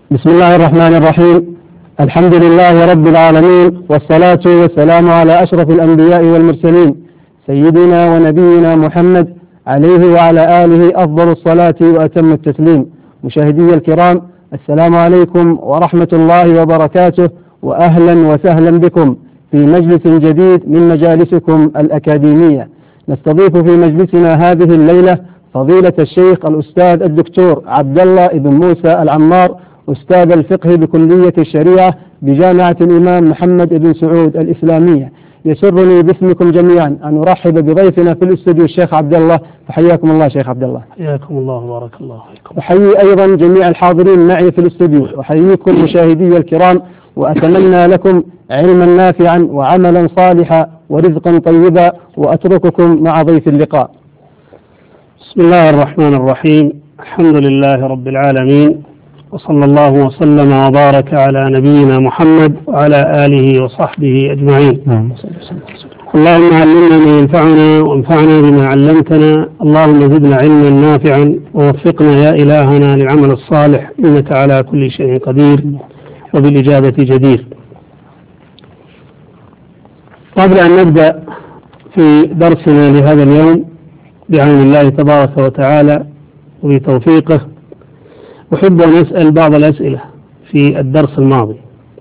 بسم الله الرحمن الرحيم. الحمد لله رب العالمين، والصلاة والسلام على أشرف الأنبياء والمرسلين سيدنا ونبينا محمد عليه وعلى آله أفضل الصلاة وأتم التسليم. مشاهدي الكرام، السلام عليكم ورحمة الله وبركاته، وأهلا وسهلا بكم في مجلس جديد من مجالسكم الأكاديمية. نستضيف في مجلسنا هذه الليلة فضيلة الشيخ الأستاذ الدكتور عبد الله بن موسى العمار، أستاذ الفقه بكلية الشريعة بجامعة الإمام محمد بن سعود الإسلامية. يسرني باسمكم جميعا أن أرحب بضيفنا في الاستوديو الشيخ عبد الله. فحياكم الله شيخ عبد الله. حياكم الله وبارك الله فيكم. أحيي أيضا جميع الحاضرين معي في الاستوديو، وأحييكم مشاهدي الكرام، وأتمنى لكم علما نافعا وعملا صالحا ورزقا طيبا، وأترككم مع ضيف اللقاء. بسم الله الرحمن الرحيم. الحمد لله رب العالمين، وصلى الله وسلم وبارك على نبينا محمد وعلى آله وصحبه أجمعين. اللهم علمنا ما ينفعنا وانفعنا بما علمتنا، اللهم زدنا علما نافعا ووفقنا يا إلهنا للعمل الصالح، إنك على كل شيء قدير وبالإجابة جدير. قبل أن نبدأ في درسنا لهذا اليوم بعون الله تبارك وتعالى وبتوفيقه، أحب أن أسأل بعض الأسئلة في الدرس الماضي.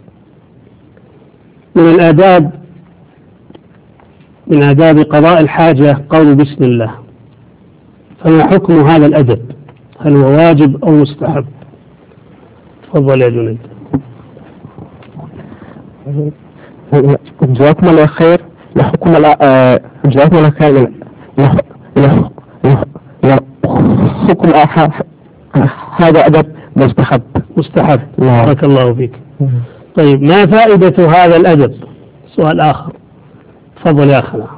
من آداب قضاء الحاجة قول بسم الله، فما حكم هذا الأدب؟ هل هو واجب أو مستحب؟ تفضل يا جنيد. جزاكم الله خير. جزاكم الله خير. حكم هذا أدب مستحب. بارك الله فيك. طيب، ما فائدة هذا الأدب؟ سؤال آخر. تفضل يا أخنا.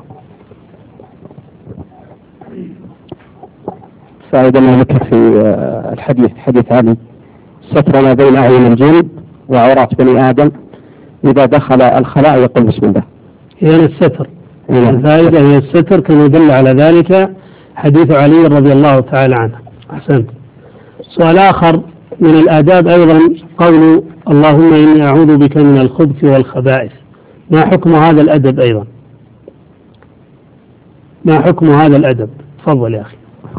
فائدة ما ذكر في حديث علي: ستر ما بين أعين الجن وعورات بني آدم، إذا دخل الخلاء يقول بسم الله. هي الستر. الفائدة هي الستر، كما يدل على ذلك حديث علي رضي الله تعالى عنه. أحسنت. سؤال آخر من الآداب أيضا قول اللهم إني أعوذ بك من الخبث والخبائث. ما حكم هذا الأدب أيضا؟ ما حكم هذا الأدب؟ تفضل يا أخي.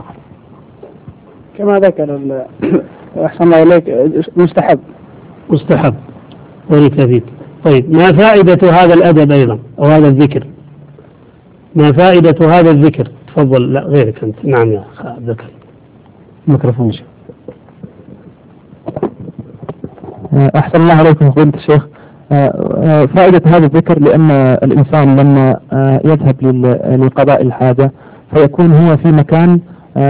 كما ذكر أحسن الله إليك، مستحب. بارك فيك. طيب، ما فائدة هذا الأدب أيضا أو هذا الذكر؟ ما فائدة هذا الذكر؟ تفضل. لا، غيرك أنت. نعم يا أخي عبد الكريم. ميكروفون. أحسن الله عليكم فضيلة الشيخ. فائدة هذا الذكر لأن الإنسان لما يذهب لقضاء الحاجة فيكون هو في مكان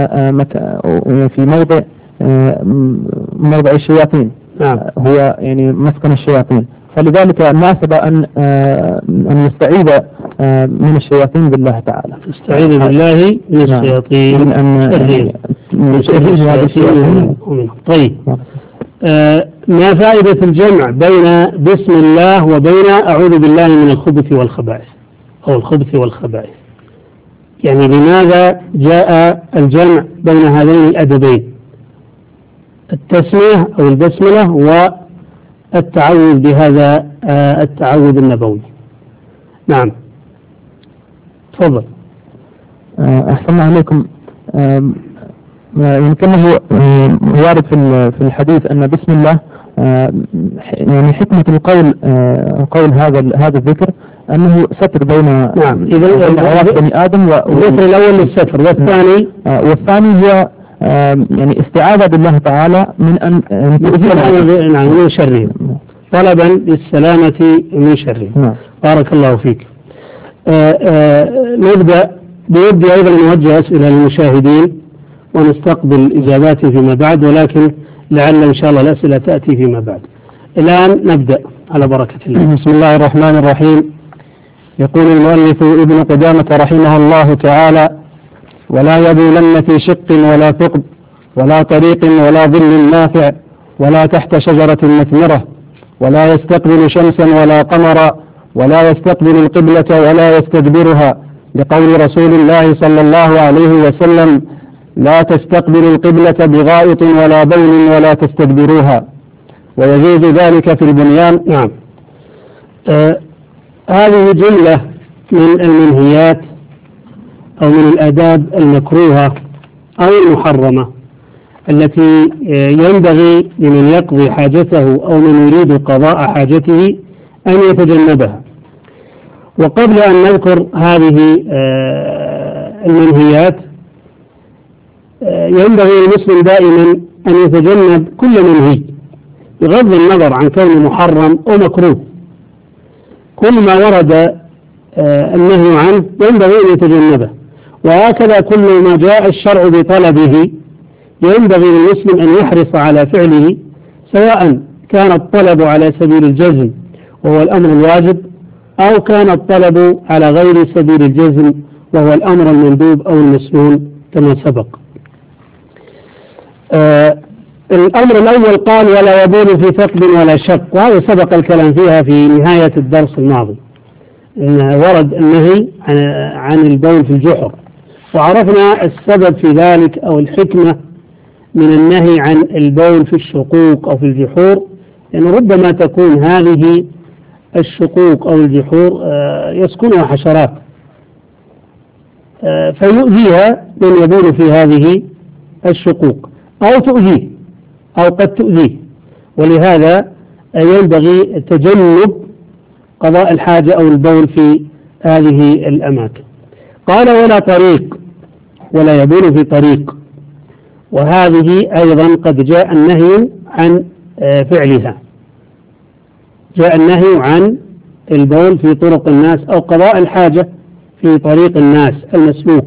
في موضع الشياطين. نعم. هو يعني مسكن الشياطين، فلذلك ناسب أن يستعيذ من الشياطين بالله تعالى. استعيذ بالله من الشياطين. من الشياطين. طيب، ما فائدة الجمع بين بسم الله وبين أعوذ بالله من الخبث والخبائث أو الخبث والخبائث؟ يعني لماذا جاء الجمع بين هذين الأدبين، التسمية أو البسملة والتعوذ بهذا التعوذ النبوي؟ نعم، تفضل. أحسن الله عليكم. يمكن هو وارد في الحديث أن بسم الله يعني حكمة قول هذا الذكر أنه ستر بين عورات بني آدم. الذكر الأول للستر، والثاني هو يعني استعاذة بالله تعالى من أن من شره، طلبا للسلامة من شره. بارك الله فيك. نبدأ. بودي أيضا نوجه أسئلة للمشاهدين ونستقبل إجاباتي فيما بعد، ولكن لعل إن شاء الله الأسئلة تأتي فيما بعد. الآن نبدأ على بركة الله. بسم الله الرحمن الرحيم. يقول المؤلف ابن قدامة رحمه الله تعالى: ولا يبولن في شق ولا ثقب ولا طريق ولا ظل نافع ولا تحت شجرة مثمرة، ولا يستقبل شمسا ولا قمرا، ولا يستقبل القبلة ولا يستدبرها، لقول رسول الله صلى الله عليه وسلم: لا تستقبل القبلة بغائط ولا بول ولا تستدبروها. ويجوز ذلك في البنيان. نعم. هذه جملة من المنهيات أو من الآداب المكروهة أو المحرمة التي ينبغي لمن يقضي حاجته أو من يريد قضاء حاجته أن يتجنبها. وقبل أن نذكر هذه المنهيات ينبغي للمسلم دائما أن يتجنب كل منهي بغض النظر عن كونه محرم أو مكروه. كل ما ورد النهي عنه ينبغي أن يتجنبه، وهكذا كل ما جاء الشرع بطلبه ينبغي للمسلم أن يحرص على فعله، سواء كان الطلب على سبيل الجزم وهو الأمر الواجب، أو كان الطلب على غير سبيل الجزم وهو الأمر المندوب أو المسنون كما سبق. الأمر الأول قال ولا يبول في ثقب ولا شق، وهذا سبق الكلام فيها في نهاية الدرس الماضي، إن ورد النهي عن البول في الجحر، وعرفنا السبب في ذلك أو الحكمة من النهي عن البول في الشقوق أو في الجحور، لأن ربما تكون هذه الشقوق أو الجحور يسكنها حشرات فيؤذيها من يبول في هذه الشقوق، أو تؤذيه أو قد تؤذيه، ولهذا ينبغي تجنب قضاء الحاجة أو البول في هذه الأماكن. قال ولا طريق، ولا يبول في طريق، وهذه أيضا قد جاء النهي عن فعلها، جاء النهي عن البول في طرق الناس أو قضاء الحاجة في طريق الناس المسلوك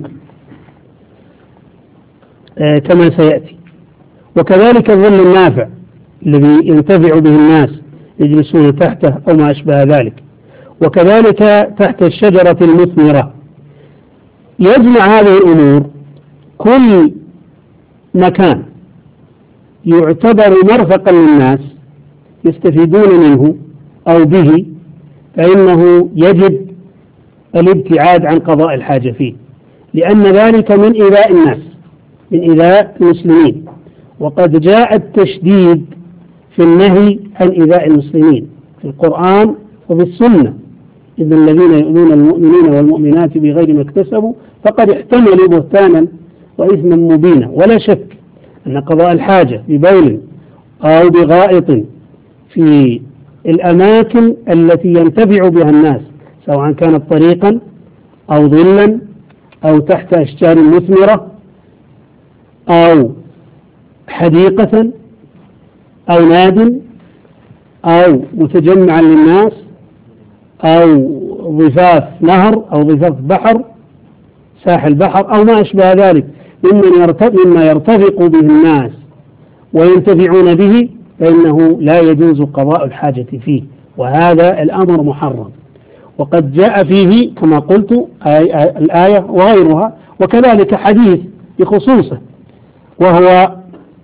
كما سيأتي. وكذلك الظل النافع الذي ينتفع به الناس يجلسون تحته أو ما أشبه ذلك، وكذلك تحت الشجرة المثمرة. يجمع هذه الأمور كل مكان يعتبر مرفقا للناس يستفيدون منه أو به، فإنه يجب الابتعاد عن قضاء الحاجة فيه، لأن ذلك من إيذاء الناس، من إيذاء المسلمين. وقد جاء التشديد في النهي عن إيذاء المسلمين في القرآن وفي السنة، إن الذين يؤذون المؤمنين والمؤمنات بغير ما اكتسبوا فقد احتملوا بهتانا وإثما مبينا. ولا شك أن قضاء الحاجة ببول أو بغائط في الأماكن التي ينتفع بها الناس، سواء كانت طريقا أو ظلا أو تحت أشجار مثمرة أو حديقة أو ناد أو متجمعا للناس أو ضفاف نهر أو ضفاف بحر ساحل بحر أو ما أشبه ذلك مما يرتفق به الناس وينتفعون به، فإنه لا يجوز قضاء الحاجة فيه، وهذا الأمر محرم. وقد جاء فيه كما قلت الآية وغيرها، وكذلك حديث بخصوصه، وهو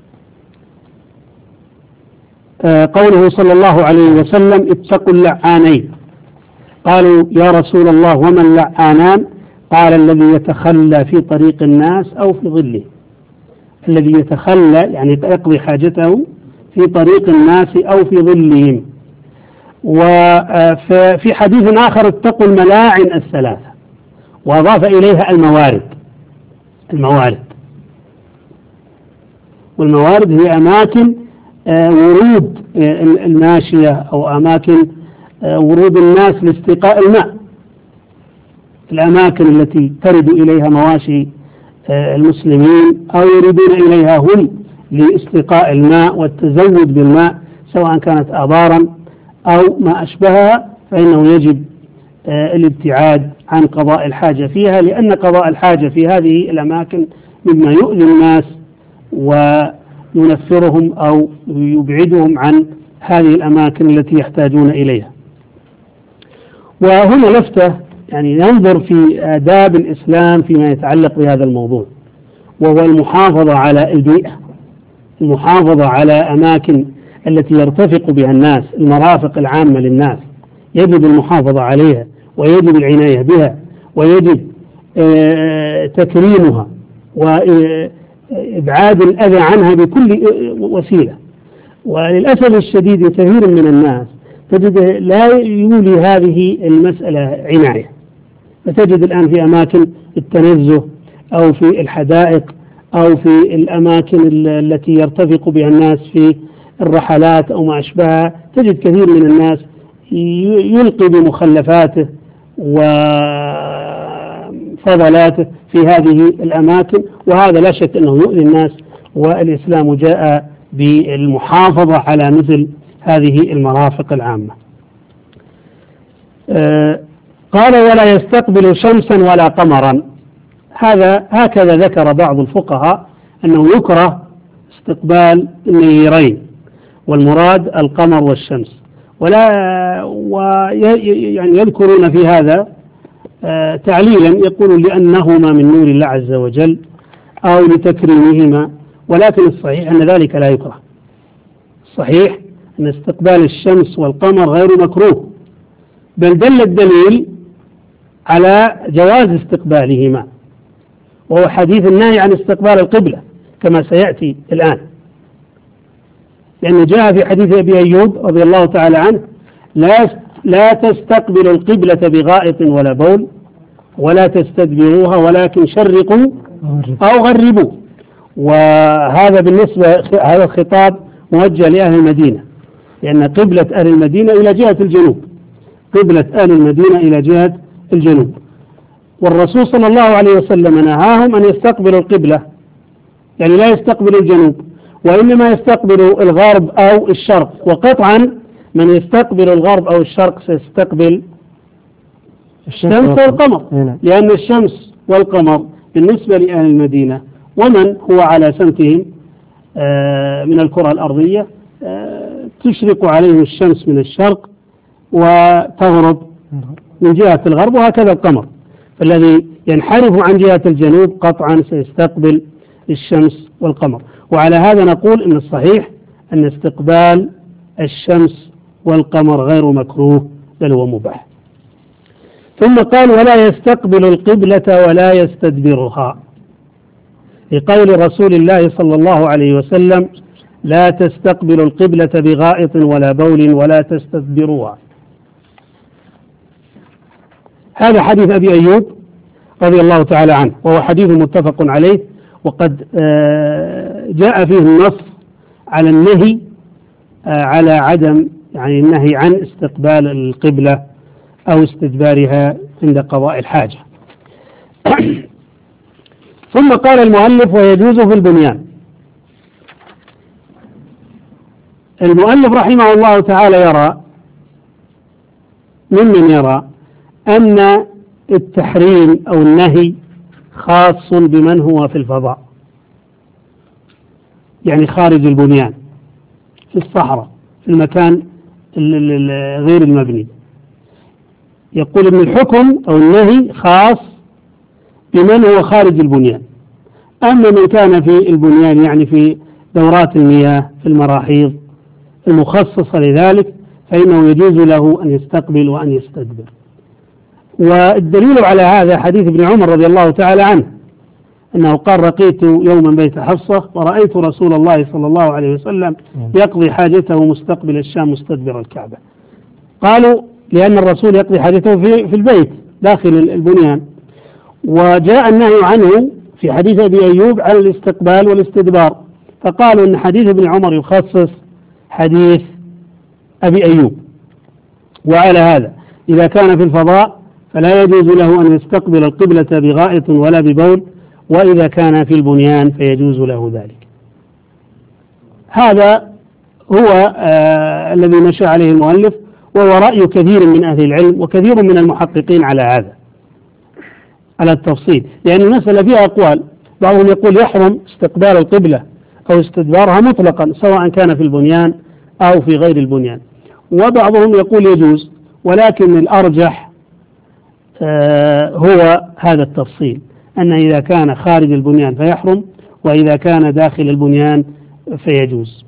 قوله صلى الله عليه وسلم اتقوا اللعانين. قالوا يا رسول الله وما اللعانان؟ قال الذي يتخلى في طريق الناس أو في ظله. الذي يتخلى يعني يقضي حاجته في طريق الناس أو في ظلهم. وفي حديث آخر اتقوا الملاعن الثلاثة، وأضاف إليها الموارد. والموارد هي أماكن ورود الماشية أو أماكن ورود الناس لاستقاء الماء، الأماكن التي ترد إليها مواشي المسلمين أو يريدون إليها هم لاستقاء الماء والتزود بالماء، سواء كانت آبارا أو ما أشبهها، فإنه يجب الابتعاد عن قضاء الحاجة فيها، لأن قضاء الحاجة في هذه الأماكن مما يؤذي الناس وينفرهم أو يبعدهم عن هذه الأماكن التي يحتاجون إليها. وهنا لفتة يعني ننظر في آداب الإسلام فيما يتعلق بهذا الموضوع، وهو المحافظة على البيئة، المحافظة على أماكن التي يرتفق بها الناس، المرافق العامة للناس يجب المحافظة عليها ويجب العناية بها ويجب تكريمها وإبعاد الأذى عنها بكل وسيلة. وللأسف الشديد كثير من الناس تجد لا يولي هذه المسألة عناية، فتجد الآن في أماكن التنزه أو في الحدائق أو في الأماكن التي يرتفق بها الناس في الرحلات أو ما أشبهها، تجد كثير من الناس يلقي بمخلفاته وفضلاته في هذه الأماكن، وهذا لا شك أنه يؤذي الناس، والإسلام جاء بالمحافظة على مثل هذه المرافق العامة. قال ولا يستقبل شمسا ولا قمرا. هكذا ذكر بعض الفقهاء أنه يكره استقبال النيرين، والمراد القمر والشمس، يعني يذكرون في هذا تعليلا، يقولون لأنهما من نور الله عز وجل أو لتكريمهما، ولكن الصحيح أن ذلك لا يكره. الصحيح أن استقبال الشمس والقمر غير مكروه، بل دل الدليل على جواز استقبالهما، وهو حديث النهي عن استقبال القبلة كما سيأتي الآن، لأنه جاء في حديث أبي أيوب رضي الله تعالى عنه: لا تستقبل القبلة بغائط ولا بول ولا تستدبروها ولكن شرقوا أو غربوا. وهذا بالنسبة هذا الخطاب موجه لأهل المدينة، لأن قبلة أهل المدينة إلى جهة الجنوب، قبلة أهل المدينة إلى جهة الجنوب، والرسول صلى الله عليه وسلم نهاهم أن يستقبلوا القبلة، يعني لا يستقبلوا الجنوب، وإنما يستقبلوا الغرب أو الشرق، وقطعا من يستقبل الغرب أو الشرق سيستقبل الشمس والقمر، لأن الشمس والقمر بالنسبة لأهل المدينة ومن هو على سمتهم من الكرة الأرضية تشرق عليهم الشمس من الشرق وتغرب من جهة الغرب، وهكذا القمر، فالذي ينحرف عن جهة الجنوب قطعا سيستقبل الشمس والقمر. وعلى هذا نقول إن الصحيح أن استقبال الشمس والقمر غير مكروه بل هو مباح. ثم قال ولا يستقبل القبلة ولا يستدبرها، لقول رسول الله صلى الله عليه وسلم: لا تستقبل القبلة بغائط ولا بول ولا تستدبروها. هذا حديث أبي أيوب رضي الله تعالى عنه، وهو حديث متفق عليه، وقد جاء فيه النص على النهي على عدم، يعني النهي عن استقبال القبلة أو استدبارها عند قضاء الحاجة. ثم قال المؤلف: ويجوز في البنيان. المؤلف رحمه الله تعالى يرى ممن يرى أن التحريم أو النهي خاص بمن هو في الفضاء، يعني خارج البنيان، في الصحراء، في المكان غير المبني. يقول إن الحكم أو النهي خاص بمن هو خارج البنيان، أما من كان في البنيان يعني في دورات المياه في المراحيض المخصصة لذلك فإنه يجوز له أن يستقبل وأن يستدبر. والدليل على هذا حديث ابن عمر رضي الله تعالى عنه أنه قال: رقيت يوما بيت حفصة ورأيت رسول الله صلى الله عليه وسلم يقضي حاجته مستقبل الشام مستدبر الكعبة. قالوا: لأن الرسول يقضي حاجته في البيت داخل البنيان، وجاء النهي عنه في حديث أبي أيوب على الاستقبال والاستدبار، فقالوا أن حديث ابن عمر يخصص حديث أبي أيوب. وعلى هذا إذا كان في الفضاء فلا يجوز له أن يستقبل القبلة بغائط ولا ببول، وإذا كان في البنيان فيجوز له ذلك. هذا هو الذي نشأ عليه المؤلف، وهو رأي كثير من أهل العلم وكثير من المحققين على هذا، على التفصيل، لأن المسألة فيها أقوال. بعضهم يقول يحرم استقبال القبلة أو استدبارها مطلقا سواء كان في البنيان أو في غير البنيان، وبعضهم يقول يجوز، ولكن الأرجح هو هذا التفصيل، أن إذا كان خارج البنيان فيحرم، وإذا كان داخل البنيان فيجوز.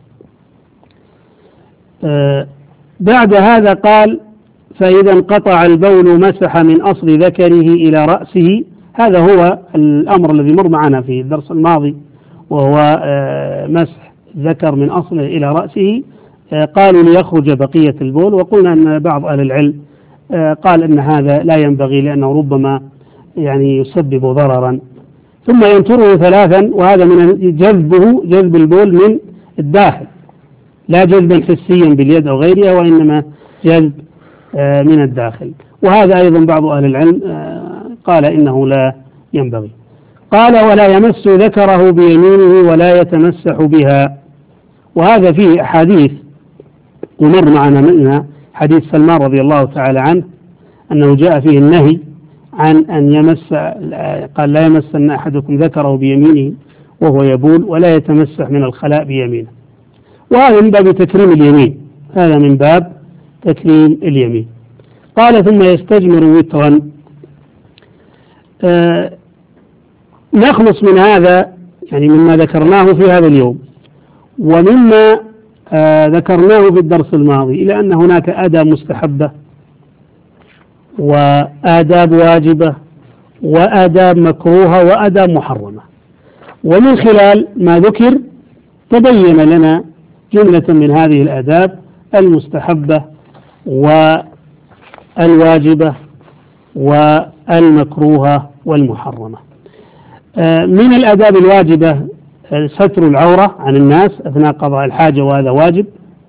بعد هذا قال: فإذا انقطع البول مسح من أصل ذكره إلى رأسه. هذا هو الأمر الذي مر معنا في الدرس الماضي، وهو مسح الذكر من أصله إلى رأسه قالوا ليخرج بقية البول، وقلنا أن بعض أهل العلم قال أن هذا لا ينبغي لأنه ربما يعني يسبب ضررا، ثم ينتره ثلاثا، وهذا من جذب البول من الداخل لا جذبا حسيا باليد أو غيرها، وإنما جذب من الداخل، وهذا أيضا بعض أهل العلم قال إنه لا ينبغي. قال ولا يمس ذكره بيمينه ولا يتمسح بها، وهذا فيه أحاديث ومر معنا منها حديث سلمان رضي الله تعالى عنه أنه جاء فيه النهي عن أن يمس، قال لا يمسن أحدكم ذكره بيمينه وهو يبول ولا يتمسح من الخلاء بيمينه، وهذا من باب تكريم اليمين، هذا من باب تكريم اليمين. قال ثم يستجمر وترا. نخلص من هذا يعني مما ذكرناه في هذا اليوم ومما ذكرناه في الدرس الماضي، إلى أن هناك آداب مستحبة وآداب واجبة وآداب مكروهة وآداب محرمة، ومن خلال ما ذكر تبين لنا جملة من هذه الآداب المستحبة والواجبة والمكروهة والمحرمة. من الآداب الواجبة ستر العورة عن الناس أثناء قضاء الحاجة، وهذا واجب،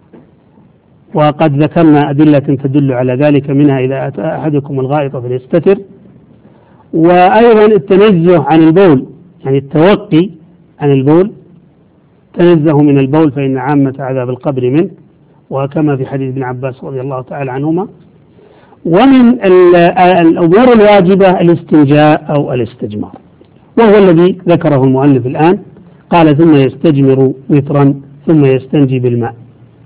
وقد ذكرنا أدلة تدل على ذلك، منها إذا أتى أحدكم الغائط فليستتر. وأيضا التنزه عن البول، يعني التوقي عن البول، تنزه من البول فإن عامة عذاب القبر منه، وكما في حديث ابن عباس رضي الله تعالى عنهما. ومن الأمور الواجبة الاستنجاء أو الاستجمار، وهو الذي ذكره المؤلف الآن، قال ثم يستجمر وترا ثم يستنجي بالماء.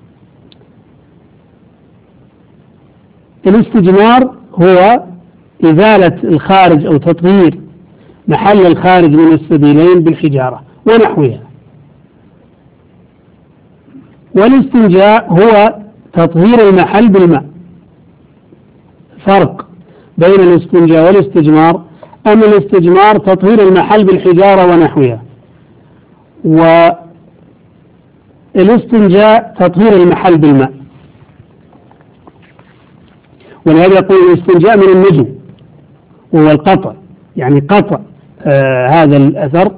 الاستجمار هو إزالة الخارج أو تطهير محل الخارج من السبيلين بالحجارة ونحوها، والاستنجاء هو تطهير المحل بالماء. فرق بين الاستنجاء والاستجمار أن الاستجمار تطهير المحل بالحجارة ونحوها، والاستنجاء تطهير المحل بالماء. ولهذا يقول الاستنجاء من النجو، وهو القطع، يعني قطع هذا الأثر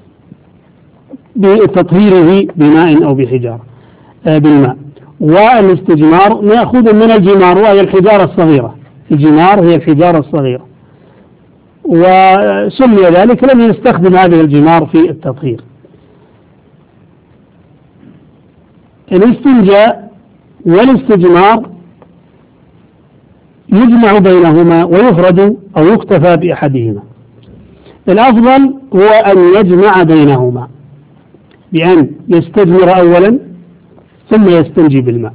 بتطهيره بماء أو بحجارة بالماء. والاستجمار مأخوذ من الجمار، وهي الحجارة الصغيرة، الجمار هي الحجارة الصغيرة، وسمي ذلك لم يستخدم هذه الجمار في التطهير. الاستنجاء والاستجمار يجمع بينهما ويفرد أو يكتفى بأحدهما. الأفضل هو أن يجمع بينهما بأن يستجمر أولا ثم يستنجي بالماء،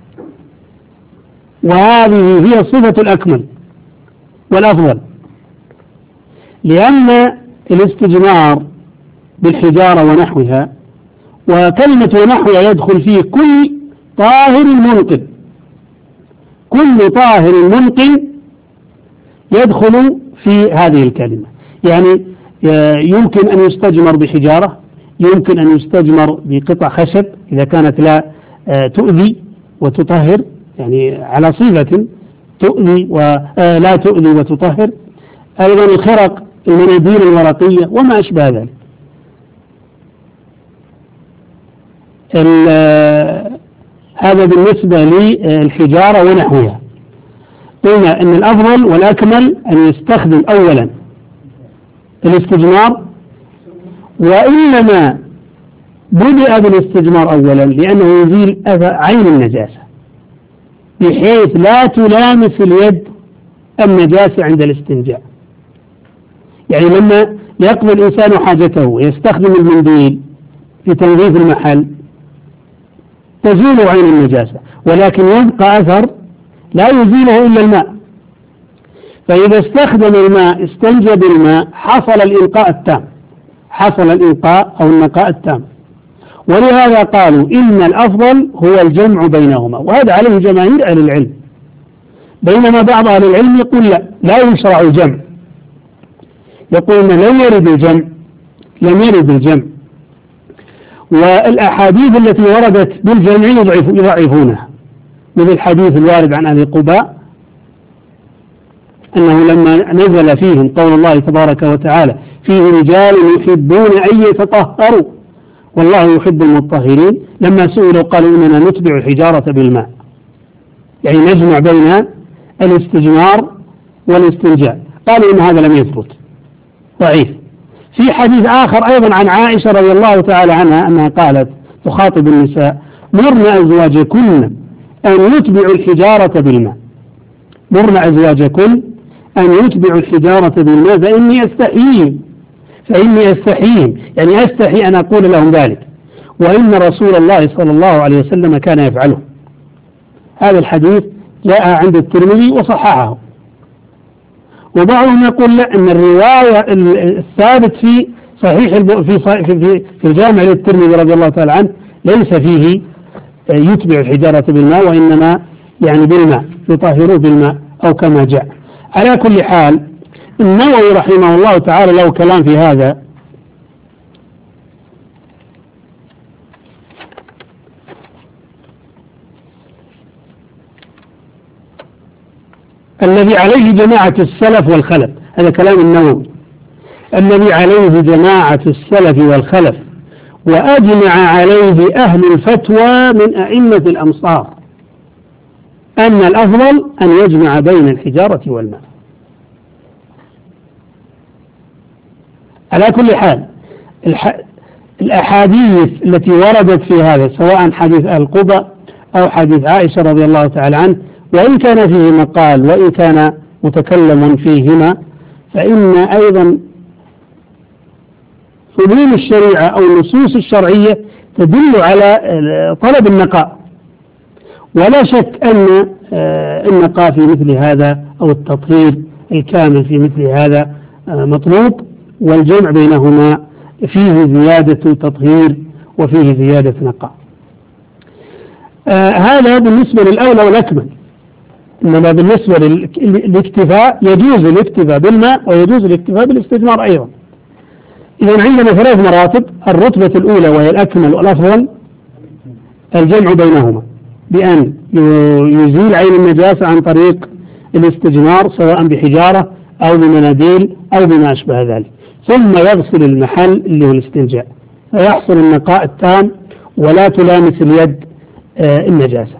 وهذه هي الصفة الأكمل والأفضل، لأن الاستجمار بالحجارة ونحوها، وكلمة ونحوها يدخل فيه كل طاهر منقل، كل طاهر منقل يدخل في هذه الكلمة. يعني يمكن أن يستجمر بحجارة، يمكن أن يستجمر بقطع خشب إذا كانت لا تؤذي وتطهر، يعني على صفة تؤذي ولا تؤذي وتطهر. أيضا الخرق، المناديل الورقية وما أشبه ذلك. هذا بالنسبة للحجارة ونحوها. قلنا أن الأفضل والأكمل أن يستخدم أولا الاستجمار، وإنما بدأ بالاستجمار أولا لأنه يزيل عين النجاسة بحيث لا تلامس اليد النجاسة عند الاستنجاء. يعني لما يقضي الإنسان حاجته ويستخدم المنديل في تنظيف المحل تزول عين النجاسة، ولكن يبقى أثر لا يزيله إلا الماء. فإذا استخدم الماء استنجى بالماء حصل الإنقاء التام، حصل الإنقاء أو النقاء التام. ولهذا قالوا إن الأفضل هو الجمع بينهما، وهذا عليه جماهير أهل العلم، بينما بعض أهل العلم يقول لا يشرع الجمع، يقول إن لم يرد الجمع، والأحاديث التي وردت بالجمع يضعفونها، مثل الحديث الوارد عن أهل قباء أنه لما نزل فيهم قول الله تبارك وتعالى فيه رجال يحبون أن يتطهروا والله يحب المطهرين، لما سئلوا قالوا إننا نتبع الحجارة بالماء، يعني نجمع بين الاستجمار والاستنجاء، قالوا إن هذا لم يثبت، ضعيف. في حديث آخر أيضا عن عائشة رضي الله تعالى عنها أنها قالت تخاطب النساء: مرن أزواجكن أن يتبعوا الحجارة بالماء، مرن أزواجكن أن يتبعوا الحجارة بالماء فإني أستحيهم، يعني أستحي أن أقول لهم ذلك، وإن رسول الله صلى الله عليه وسلم كان يفعله. هذا الحديث جاء عند الترمذي وصححه، وبعضهم يقول لا، أن الرواية الثابت في صحيح في الجامع للترمذي رضي الله تعالى عنه ليس فيه يتبع الحجارة بالماء، وإنما يعني بالماء يطهروه بالماء أو كما جاء. على كل حال النووي رحمه الله تعالى له كلام في هذا، الذي عليه جماعة السلف والخلف، هذا كلام النووي، الذي عليه جماعة السلف والخلف وأجمع عليه أهل الفتوى من أئمة الأمصار أن الأفضل أن يجمع بين الحجارة والماء. على كل حال الأحاديث التي وردت في هذا، سواء حديث القبة أو حديث عائشة رضي الله تعالى عنه، وإن كان فيه مقال وإن كان متكلم فيهما، فإن أيضا حلول الشريعة أو النصوص الشرعية تدل على طلب النقاء، ولا شك أن النقاء في مثل هذا أو التطهير الكامل في مثل هذا مطلوب، والجمع بينهما فيه زيادة تطهير وفيه زيادة نقاء. هذا بالنسبة للأولى والأكمل. إنما بالنسبة للاكتفاء يجوز الاكتفاء بالماء ويجوز الاكتفاء بالاستجمار أيضا. إذا عندنا ثلاث مراتب: الرتبة الأولى وهي الأكمل والأفضل الجمع بينهما بأن يزيل عين النجاسة عن طريق الاستجمار، سواء بحجارة أو بمناديل أو بما أشبه ذلك، ثم يغسل المحل اللي هو الاستنجاء، فيحصل النقاء التام ولا تلامس اليد النجاسة.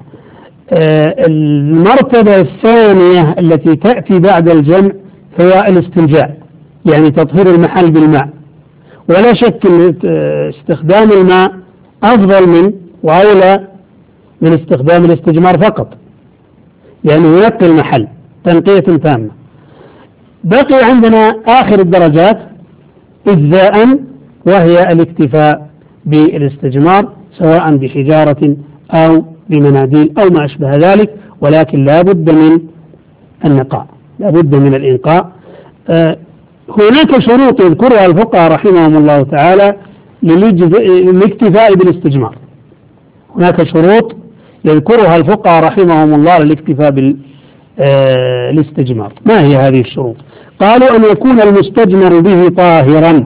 المرتبة الثانية التي تأتي بعد الجمع هو الاستنجاء، يعني تطهير المحل بالماء، ولا شك أن استخدام الماء أفضل من وأولى من استخدام الاستجمار فقط، يعني ينقي المحل تنقية تامة. بقي عندنا آخر الدرجات إجزاء، وهي الاكتفاء بالاستجمار سواء بحجارة أو بمناديل أو ما أشبه ذلك، ولكن لا بد من النقاء، لا بد من الإنقاء. هناك شروط يذكرها الفقهاء رحمهم الله تعالى للاكتفاء بالاستجمار، هناك شروط يذكرها الفقهاء رحمهم الله للاكتفاء بالاستجمار. ما هي هذه الشروط؟ قالوا أن يكون المستجمر به طاهرا،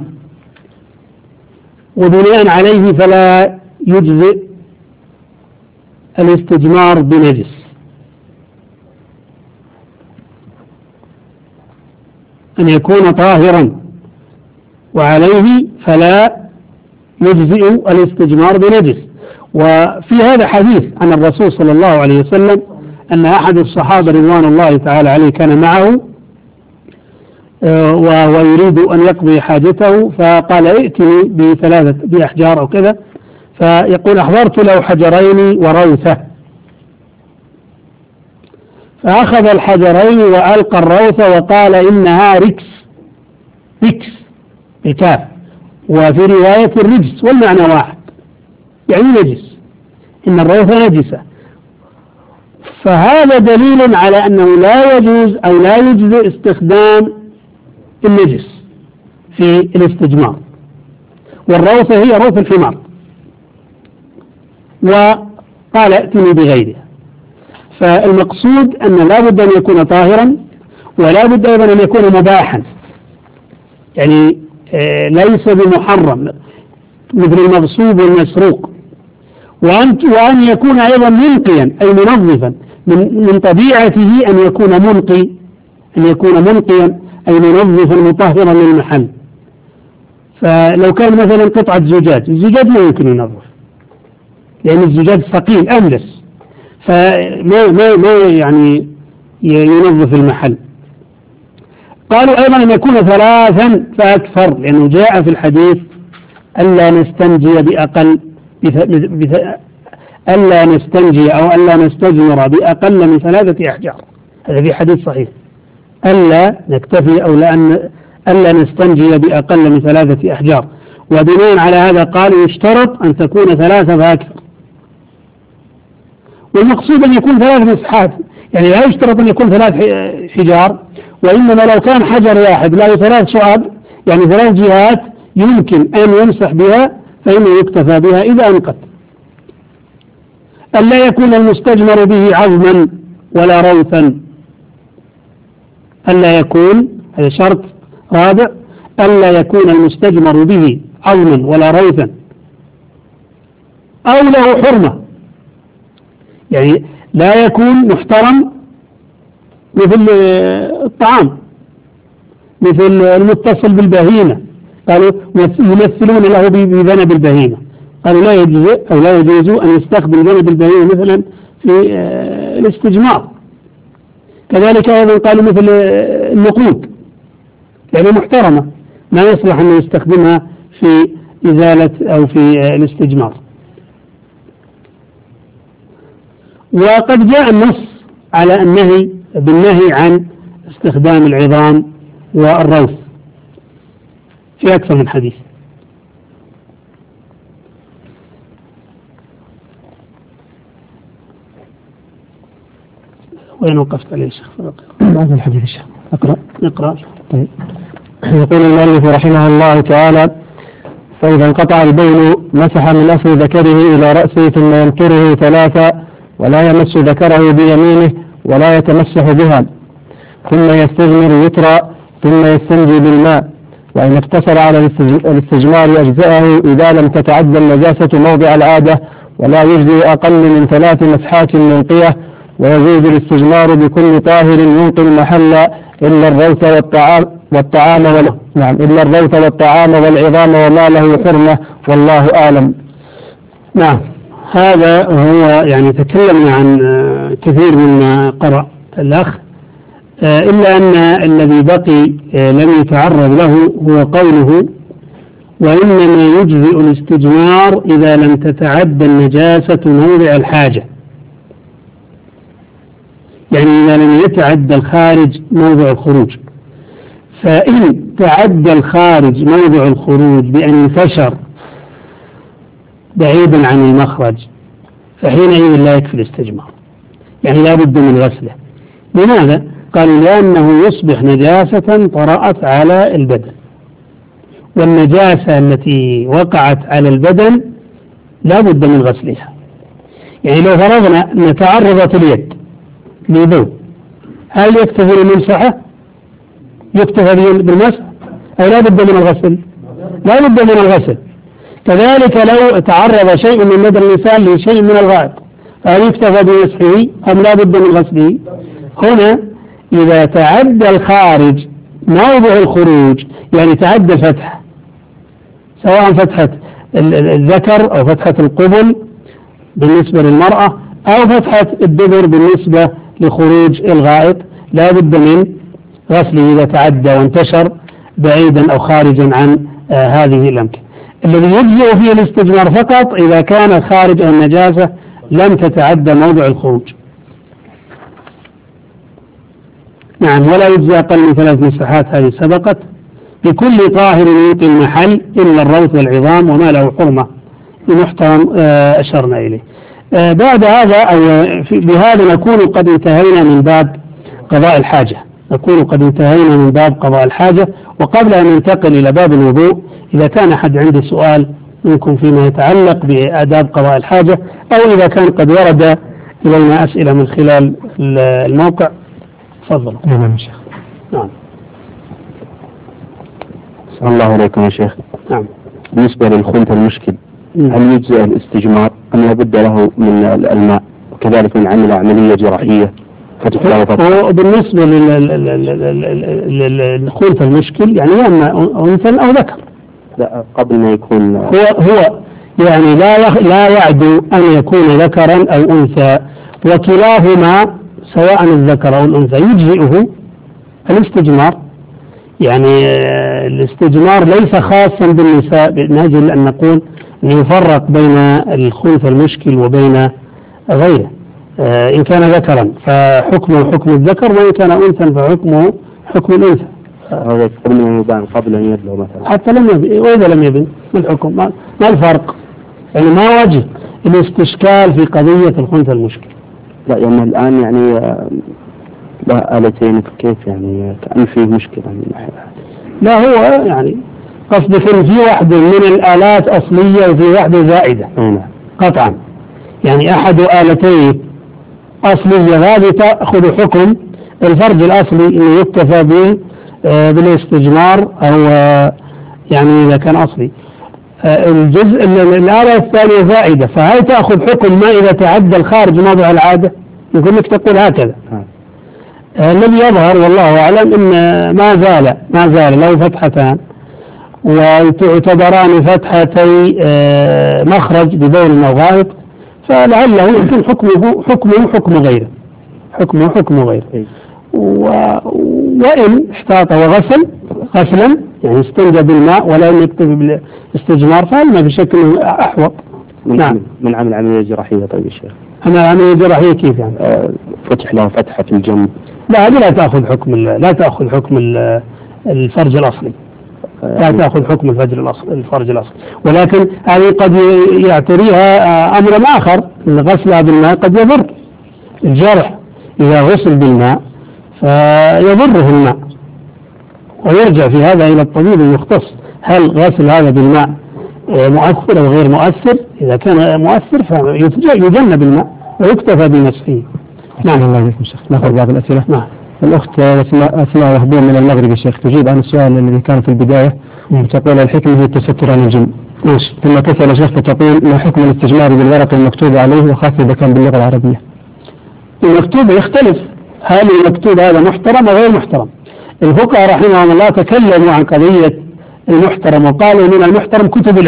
وبناء عليه فلا يجزئ الاستجمار بنجس. أن يكون طاهرا وعليه فلا يجزئ الاستجمار بنجس. وفي هذا حديث عن الرسول صلى الله عليه وسلم أن أحد الصحابة رضوان الله تعالى عليه كان معه ويريد أن يقضي حاجته، فقال ائتني بثلاثة أحجار أو كذا، فيقول أحضرت له حجرين وروثة، فأخذ الحجرين وألقى الروثة وقال إنها ركس بالكاف، وفي رواية الرجس والمعنى واحد، يعني نجس، إن الروثة نجسة. فهذا دليل على أنه لا يجوز أو لا يجزئ استخدام النجس في الاستجمار، والروثة هي روث الحمار، وقال ائتني بغيرها. فالمقصود أن لا بد أن يكون طاهرا، ولا بد أيضا أن يكون مباحا، يعني ليس بمحرم، مثل المغصوب والمسروق، وأن يكون أيضا منقيا أي منظفا، من طبيعته أن يكون منقي، أن يكون منقيا أي منظفا مطهرا للمحل. فلو كان مثلا قطعة زجاج، الزجاج لا يمكن ينظف لأن الزجاج ثقيل أملس، فما يعني ينظف المحل. قالوا أيضا أن يكون 3 فأكثر، لأنه جاء في الحديث ألا نستنجي بأقل ألا نستنجي أو ألا نستجمر بأقل من 3 أحجار، هذا في حديث صحيح. ألا نكتفي أو ألا نستنجي بأقل من 3 أحجار، وبناء على هذا قالوا يشترط أن تكون 3 فأكثر، والمقصود أن يكون 3 مسحات، يعني لا يشترط أن يكون 3 حجار، وإنما لو كان حجر واحد له 3 شعب يعني 3 جهات يمكن أن يمسح بها فإنه يكتفى بها إذا أنقت. ألا يكون المستجمر به عظما ولا روثا، ألا يكون، هذا شرط رابع، ألا يكون المستجمر به عظما ولا روثا أو له حرمة، يعني لا يكون محترم مثل الطعام، مثل المتصل بالبهيمة، قالوا يمثلون له بذنب البهيمة، قالوا لا يجوز أو لا يجوز أن يستخدم ذنب البهيمة مثلا في الاستجمار. كذلك أيضا قالوا مثل النقود لأنها محترمة ما يصلح أن يستخدمها في إزالة أو في الاستجمار. وقد جاء النص على النهي بالنهي عن استخدام العظام والروث في أكثر من حديث. وين وقفت عليه شيخ؟ بعد الحديث الشيخ اقرأ. طيب. يقول المؤلف رحمه الله تعالى: فإذا انقطع البول مسح من أصل ذكره إلى رأسه ثم ينكره 3 ولا يمس ذكره بيمينه ولا يتمسح بها، ثم يستجمر وترا ثم يستنجي بالماء، وإن اقتصر على الاستجمار أجزأه إذا لم تتعدى النجاسة موضع العادة، ولا يجزي أقل من 3 مسحات منقية، ويجوز الاستجمار بكل طاهر ينقي المحل إلا الروث والطعام إلا الروث والطعام والعظام وما له حرمة، والله أعلم. نعم، هذا هو يعني تكلمنا عن كثير مما قرأ الأخ، إلا أن الذي بقي لم يتعرض له هو قوله: وإنما يجزئ الاستجمار إذا لم تتعدى النجاسة موضع الحاجة، يعني إذا لم يتعدى الخارج موضع الخروج. فإن تعدى الخارج موضع الخروج بأن انتشر بعيدا عن المخرج فحينئذ لا يكفي الاستجمار، يعني لا بد من غسله. لماذا؟ قالوا لأنه يصبح نجاسة طرأت على البدن، والنجاسة التي وقعت على البدن لا بد من غسلها. يعني لو فرضنا أن تعرضت اليد لبول، هل يكتفي الممسحة؟ يكتفى بالمسح أو لا بد من الغسل؟ لا بد من الغسل. كذلك لو تعرض شيء من مدى الإنسان لشيء من الغائط، فهل يكتفى بمسحه أم لا بد من غسله؟ هنا إذا تعدى الخارج موضع الخروج، يعني تعدى الفتحة، سواء فتحة الذكر أو فتحة القبل بالنسبة للمرأة أو فتحة الدبر بالنسبة لخروج الغائط، لا بد من غسله إذا تعدى وانتشر بعيدا أو خارجا عن هذه الأمكنة. الذي يجزئ فيه الاستجمار فقط إذا كان الخارج أو النجاسة لم تتعدى موضع الخروج. نعم، ولا يجزي أقل من 3 مسحات، هذه سبقت. بكل طاهر ينقي المحل إلا الروث والعظام وما له حرمة بمحترم أشرنا إليه. بعد هذا أو بهذا نكون قد انتهينا من باب قضاء الحاجة، وقبل أن ننتقل إلى باب الوضوء، إذا كان أحد عنده سؤال منكم فيما يتعلق بآداب قضاء الحاجة، أو إذا كان قد ورد إلينا أسئلة من خلال الموقع، تفضلوا. نعم شيخ. نعم. السلام الله عليكم يا شيخ. نعم. بالنسبة للخنث المشكل هل يجزئ الاستجمار أم لابد له من الماء، وكذلك من عمل عملية جراحية فتح له فتحة؟ وبالنسبة للخنث المشكل يعني إما أنثى أو ذكر. لا قبل ما يكون هو يعني لا يعدو أن يكون ذكرا أو أنثى، وكلاهما سواء الذكر أو الأنثى يجزئه الاستجمار. يعني الاستجمار ليس خاصا بالنساء من أجل أن نقول أن يفرق بين الخنث المشكل وبين غيره. إن كان ذكرا فحكمه حكم الذكر، وإن كان أنثى فحكمه حكم الأنثى. هذا قبل ما يبان قبل أن يبلغ مثلا، حتى لم يبن، وإذا لم يبن ما الحكم؟ ما الفرق؟ يعني ما وجه الاستشكال في قضية الخنث المشكل؟ لا يعني الآن يعني لا آلتين كيف يعني كأن فيه مشكلة من ناحية. لا هو يعني قصدك إن في واحدة من الآلات أصلية وفي واحدة زائدة قطعا. يعني أحد آلتين أصلية هذه تأخذ حكم الفرج الأصلي اللي يكتفى به بالاستجمار، أو يعني إذا كان أصلي. الجزء الآلة الثانية زائدة، فهل تأخذ حكم ما إذا تعدى الخارج موضع العادة؟ يقول لك تقول هكذا. الذي يظهر والله أعلم إن ما زال له فتحتان وتعتبران فتحتي مخرج ببول أو غائط، فلعله يمكن حكمه حكم غيره. وإن احتاط وغسل غسلا يعني استنجى بالماء ولا يكتفي بالاستجمار فهل في شك انه احوط. نعم. من عمل عملية جراحية. طيب الشيخ أنا عملية جراحية كيف يعني؟ فتح له فتحة في الجنب. لا هذه لا تأخذ حكم الفرج الأصلي. لا تأخذ حكم الفرج الأصلي، ولكن هذه قد يعتريها أمر آخر، أن غسلها بالماء قد يضر الجرح. إذا غسل بالماء فيضره الماء، ويرجع في هذا إلى الطبيب المختص، هل غسل هذا بالماء مؤثر أو غير مؤثر؟ إذا كان مؤثر فيجنب الماء ويكتفى بنسخه. نعم. الله يجزيكم شيخ. ناخذ بعض الأسئلة. نعم. الأخت أسماء وهبون من المغرب يا شيخ تجيب عن السؤال الذي كان في البداية وتقول الحكمة هي التستر عن الجن. ثم تسأل يا شيخ فتقول ما حكم الاستجمار بالورق المكتوب عليه وخاصة إذا كان باللغة العربية؟ المكتوب يختلف، هل المكتوب هذا محترم أو غير محترم؟ الفقهاء رحمهم الله تكلموا عن قضية المحترم وقالوا من المحترم كتب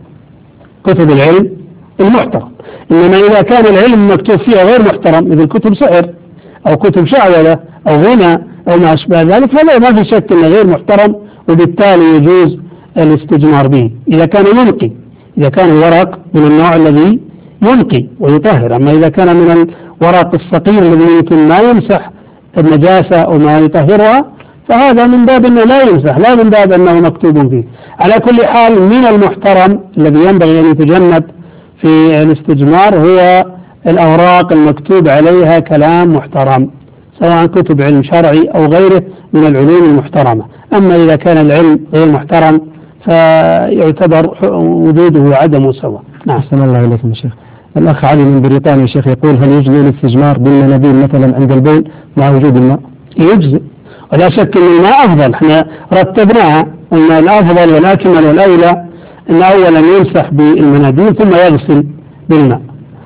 العلم المحترم. إنما إذا كان العلم مكتوب فيها غير محترم مثل كتب سحر أو كتب شعوذة أو غنى أو ما أشبه ذلك فلا ما في شك أنه غير محترم، وبالتالي يجوز الاستجمار به إذا كان ينقي، إذا كان الورق من النوع الذي ينقي ويطهر. أما إذا كان من الورق الصقيل الذي يمكن ما يمسح النجاسة أو ما يطهرها فهذا من باب أنه لا يمسح، لا من باب أنه مكتوب فيه. على كل حال من المحترم الذي ينبغي أن يتجنب في الاستجمار هو الأوراق المكتوب عليها كلام محترم، سواء كتب علم شرعي أو غيره من العلوم المحترمة. أما إذا كان العلم غير محترم فيعتبر وجوده وعدمه سواء. نعم. أحسن الله إليكم يا شيخ. الأخ علي من بريطانيا شيخ يقول هل يجزئ الاستجمار بالمناديل مثلا عند البول مع وجود الماء؟ يجزئ، ولا شك أن الماء أفضل. احنا رتبناها أن الأفضل والأكمل والأولى أن أولا يمسح بالمناديل ثم يغسل بالماء،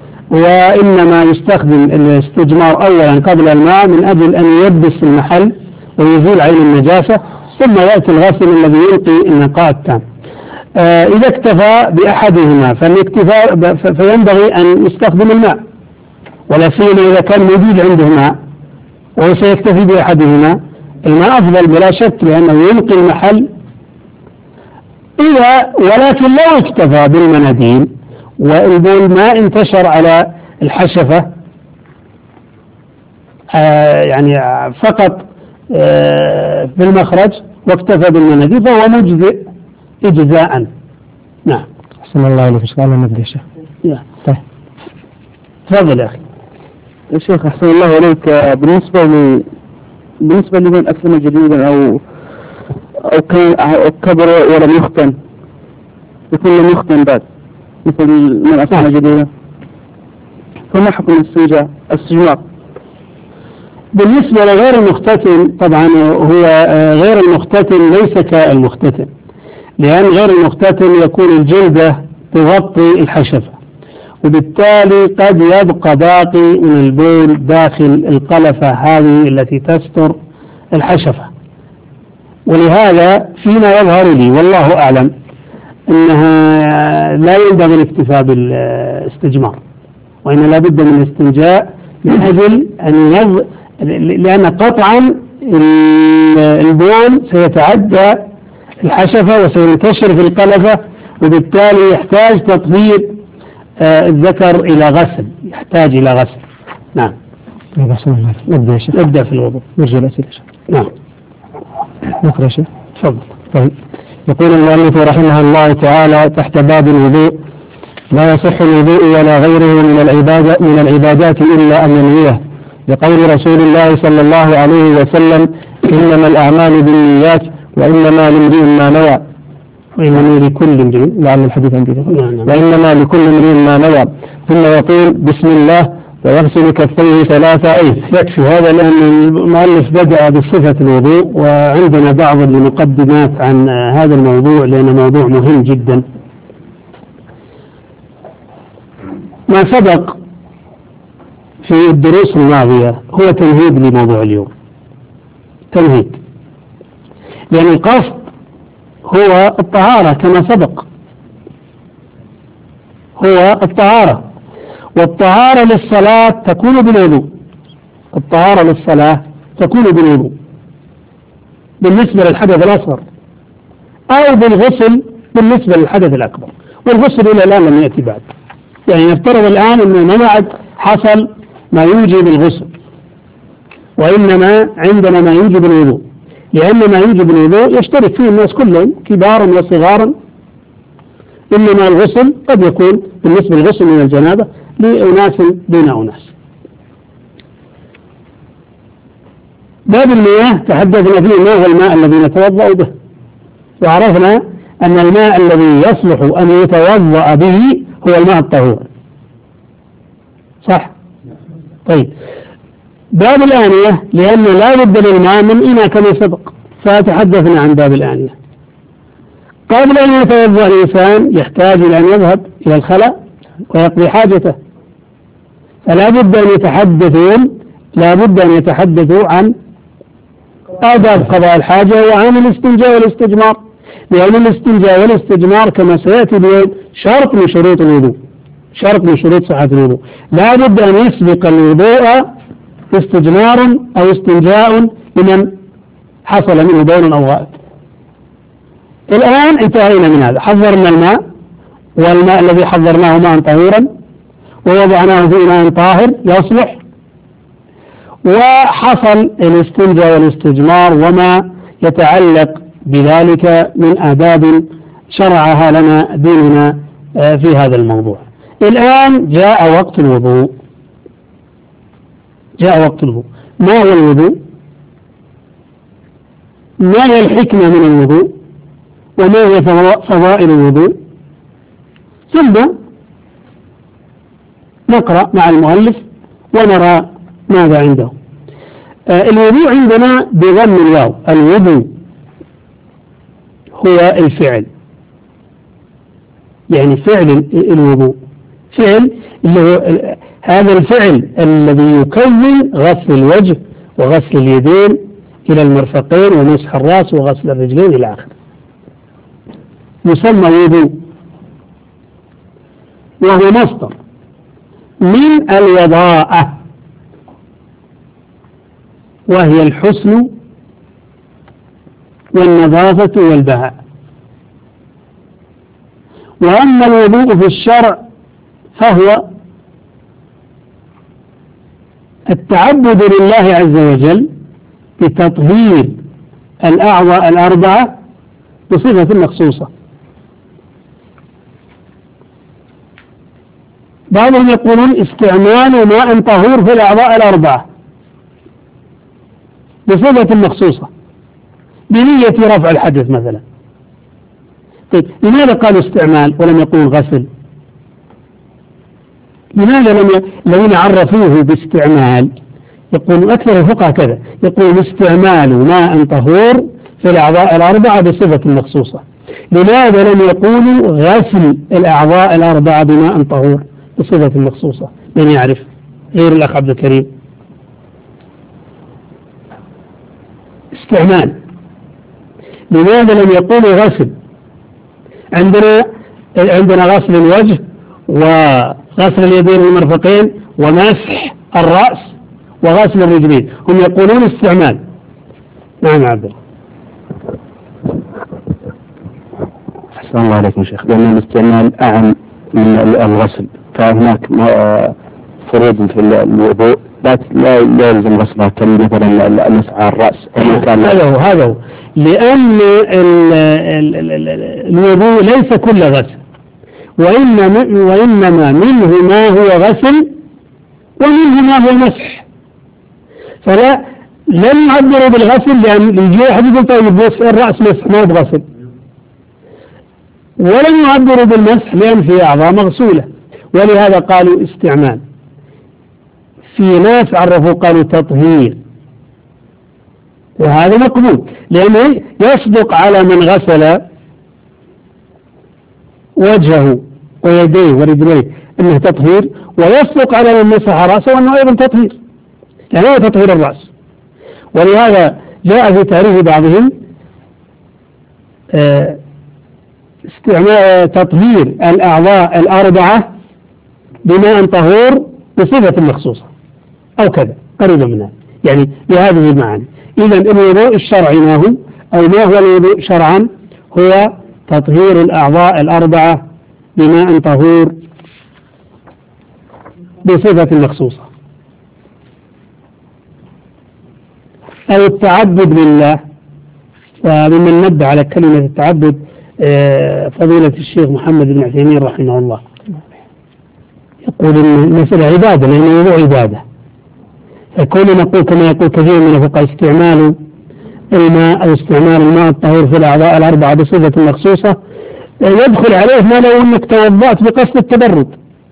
وإنما يستخدم الاستجمار أولا قبل الماء من أجل أن يلبس المحل ويزيل عين النجاسة، ثم يأتي الغسل الذي يلقي النقاء التام. إذا اكتفى بأحدهما فينبغي أن يستخدم الماء، ولا سيما إذا كان موجود عنده ماء وسيكتفي بأحدهما الماء أفضل بلا شك لأنه يلقي المحل. ولكن لو اكتفى بالمناديل والبول ما انتشر على الحشفة يعني فقط بالمخرج واكتفى بالمناديل فهو مجزئ إجزاء. نعم. أحسن الله إليك. إن شاء الله نبدأ شيخ. طيب تفضل يا أخي. يا شيخ أحسن الله إليك. بالنسبة لمن أسلم جديدا أو كبر ولم يختن، يكون لم يختن بعد مثل من أسلم جديدا، فما حكم الاستجمار؟ بالنسبة لغير المختتن طبعا هو غير المختتن ليس كالمختتن، لأن غير المختتن يكون الجلدة تغطي الحشفة، وبالتالي قد يبقى باقي من البول داخل القلفة هذه التي تستر الحشفة. ولهذا فيما يظهر لي والله أعلم أنها لا ينبغي الاكتفاء بالاستجمار، وإن لا بد من الاستنجاء من أجل لأن قطعا البول سيتعدى الحشفة وسينتشر في القلفة، وبالتالي يحتاج تطهير الذكر إلى غسل، يحتاج إلى غسل. نعم. نبدأ في الوضوء. نرجع الأسئلة. نعم. نقرأ شيء. تفضل. طيب. يقول المؤلف رحمه الله تعالى تحت باب الوضوء: لا يصح الوضوء ولا غيره من العبادات إلا أن ينويه، لقول رسول الله صلى الله عليه وسلم: إنما الأعمال بالنيات وإنما لامرئ ما نوى. وإنما لكل امرئ، لعل الحديث عندي. وإنما لكل امرئ ما نوى، ثم يقول بسم الله ويغسل كفيه ثلاثة. يكفي هذا، لأن المؤلف بدأ بصفة الوضوء، وعندنا بعض المقدمات عن هذا الموضوع لأنه موضوع مهم جدا. ما سبق في الدروس الماضية هو تمهيد لموضوع اليوم، تمهيد، لأن القصد هو الطهارة كما سبق، هو الطهارة، والطهارة للصلاة تكون بالوضوء، الطهارة للصلاة تكون بالوضوء بالنسبة للحدث الأصغر، أو بالغسل بالنسبة للحدث الأكبر، والغسل إلى الآن لم يأتي بعد. يعني نفترض الآن أنه ما بعد حصل ما يوجب الغسل، وإنما عندنا ما يوجب الوضوء، لأن ما يوجب الوضوء يشترك فيه الناس كلهم كبارا وصغارا، إنما الغسل قد يكون بالنسبة للغسل من الجنابة لأناس دون أناس. باب المياه تحدثنا فيه ما هو الماء الذي نتوضأ به، وعرفنا أن الماء الذي يصلح أن يتوضأ به هو الماء الطهور، صح؟ طيب، باب الآنية لأن لا بد للماء من إناء كما سبق، فتحدثنا عن باب الآنية. قبل أن يتوضأ الإنسان يحتاج إلى أن يذهب إلى الخلاء ويقضي حاجته، فلا بد أن يتحدثوا عن آداب قضاء الحاجة وعن الاستنجاء والاستجمار، لأن الاستنجاء والاستجمار كما سيأتي اليوم شرط من شروط الوضوء، شرط من شروط صحة الوضوء. لا بد أن يسبق الوضوء استجمار أو استنجاء لمن حصل منه بول أو غائط. الآن انتهينا من هذا، حضرنا الماء، والماء الذي حضرناه ماء طهورا ووضعناه في إناء طاهر يصلح، وحصل الاستنجاء والاستجمار وما يتعلق بذلك من آداب شرعها لنا ديننا في هذا الموضوع. الآن جاء وقت الوضوء. ما هو الوضوء؟ ما هي الحكمة من الوضوء؟ وما هي فضائل الوضوء؟ ثم نقرأ مع المؤلف ونرى ماذا عنده. الوضوء عندنا بضم الواو، الوضوء هو الفعل، يعني فعل الوضوء، فعل اللي هو هذا الفعل الذي يكون غسل الوجه وغسل اليدين إلى المرفقين ومسح الرأس وغسل الرجلين إلى آخره، يسمى وضوء، وهو مصدر من الوضاءة، وهي الحسن والنظافة والبهاء. وأما الوضوء في الشرع فهو التعبد لله عز وجل بتطهير الأعضاء الأربعة بصفة مخصوصة. بعضهم يقولون استعمال ماء طهور في الأعضاء الأربعة بصفة مخصوصة بنية رفع الحدث مثلا. طيب، لماذا قالوا استعمال ولم يقولوا غسل؟ لماذا الذين عرفوه باستعمال يقول أكثر الفقهاء كذا، يقول استعمال ماء طهور في الأعضاء الأربعة بصفة مخصوصة. لماذا لم يقولوا غسل الأعضاء الأربعة بماء طهور بصفة مخصوصة؟ من يعرف غير الأخ عبد الكريم؟ استعمال. لماذا لم يقولوا غسل؟ عندنا غسل الوجه وغسل اليدين والمرفقين ومسح الرأس وغسل الرجلين، هم يقولون استعمال. نعم عبد الله. أحسن الله عليكم شيخ، لأن الاستعمال أعم من الغسل، فهناك فروض في الوضوء لا يلزم غسلها كمثلا مسح الرأس. هذا هو لأن الوضوء ليس كل غسل، وإنما منه ما هو غسل ومنه ما هو مسح. فلا لم يعبروا بالغسل لأن يجي أحد يقول طيب الرأس مسح ما بغسل، ولم يعبروا بالمسح لأن في أعضاء مغسولة، ولهذا قالوا استعمال. في ناس عرفوا قالوا تطهير، وهذا مقبول لأنه يصدق على من غسل وجهه ويديه ورجليه أنه تطهير، ويصدق على من مسح رأسه أنه أيضا تطهير، يعني هو تطهير الرأس. ولهذا جاء في تعريف بعضهم استعمال تطهير الأعضاء الأربعة بماء طهور بصفة مخصوصة أو كذا قريبا منها، يعني بهذه المعاني. إذا الوضوء الشرعي ما هو أو ما هو الوضوء شرعا؟ هو تطهير الأعضاء الأربعة بماء طهور بصفة مخصوصة، أو التعبد لله. وممن نبه على كلمة التعبد فضيلة الشيخ محمد بن عثيمين رحمه الله، يقول إن المسألة عبادة، لأن الوضوء عبادة. فكون نقول كما يقول كثير من الفقهاء استعمال الماء أو استعمال الماء الطهور في الأعضاء الأربعة بصفة مخصوصة، يدخل عليه ما لو أنك توضأت بقصد التبرد،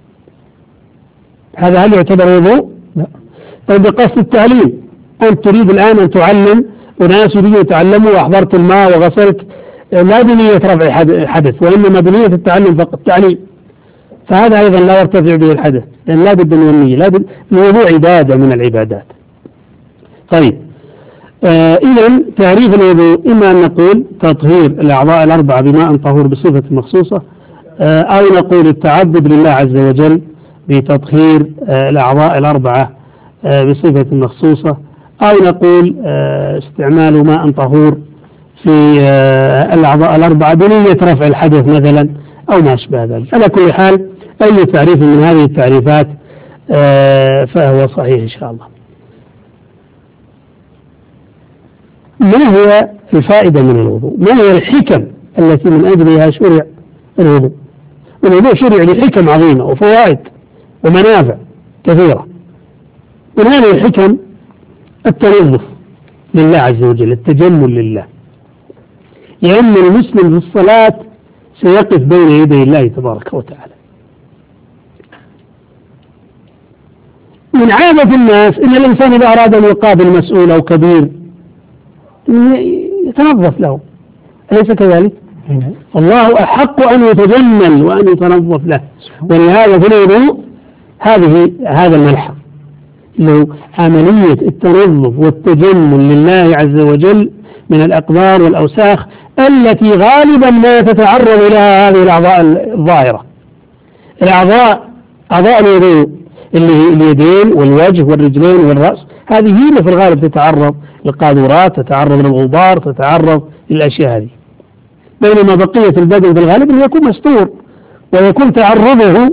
هذا هل يعتبر وضوء؟ لا. طيب بقصد التعليم، أنت تريد الآن أن تعلم وناس يريدون يتعلموا وأحضرت الماء وغسلت، لا بنية رفع حدث وإنما بنية التعلم فقط تعليم، فهذا أيضا لا يرتفع به الحدث، لأن لا بد من النية، الوضوء عبادة من العبادات. طيب إذا تعريف الوضوء إما أن نقول تطهير الأعضاء الأربعة بماء طهور بصفة مخصوصة، أو نقول التعبد لله عز وجل بتطهير الأعضاء الأربعة بصفة مخصوصة، أو نقول استعمال ماء طهور في الأعضاء الأربعة بنية رفع الحدث مثلا أو ما أشبه ذلك. على كل حال أي تعريف من هذه التعريفات فهو صحيح إن شاء الله. ما هي الفائدة من الوضوء؟ ما هي الحكم التي من أجلها شرع الوضوء؟ الوضوء شرع لحكم عظيمة وفوائد ومنافع كثيرة. من هذه الحكم التنظف لله عز وجل، التجمل لله، لأن المسلم في الصلاة سيقف بين يدي الله تبارك وتعالى. من عادة الناس إن الإنسان إذا أراد أن يقابل مسؤول أو كبير يتنظف له، أليس كذلك؟ الله أحق أن يتجمل وأن يتنظف له. ولهذا في الوضوء هذا الملحظ له عملية التنظف والتجمل لله عز وجل من الأقدار والأوساخ التي غالبا ما تتعرض إلى هذه الأعضاء الظاهرة. أعضاء الوضوء اللي هي اليدين والوجه والرجلين والرأس، هذه هي اللي في الغالب تتعرض للقاذورات، تتعرض للغبار، تتعرض للأشياء هذه، بينما بقية البدن في الغالب يكون مستور ويكون تعرضه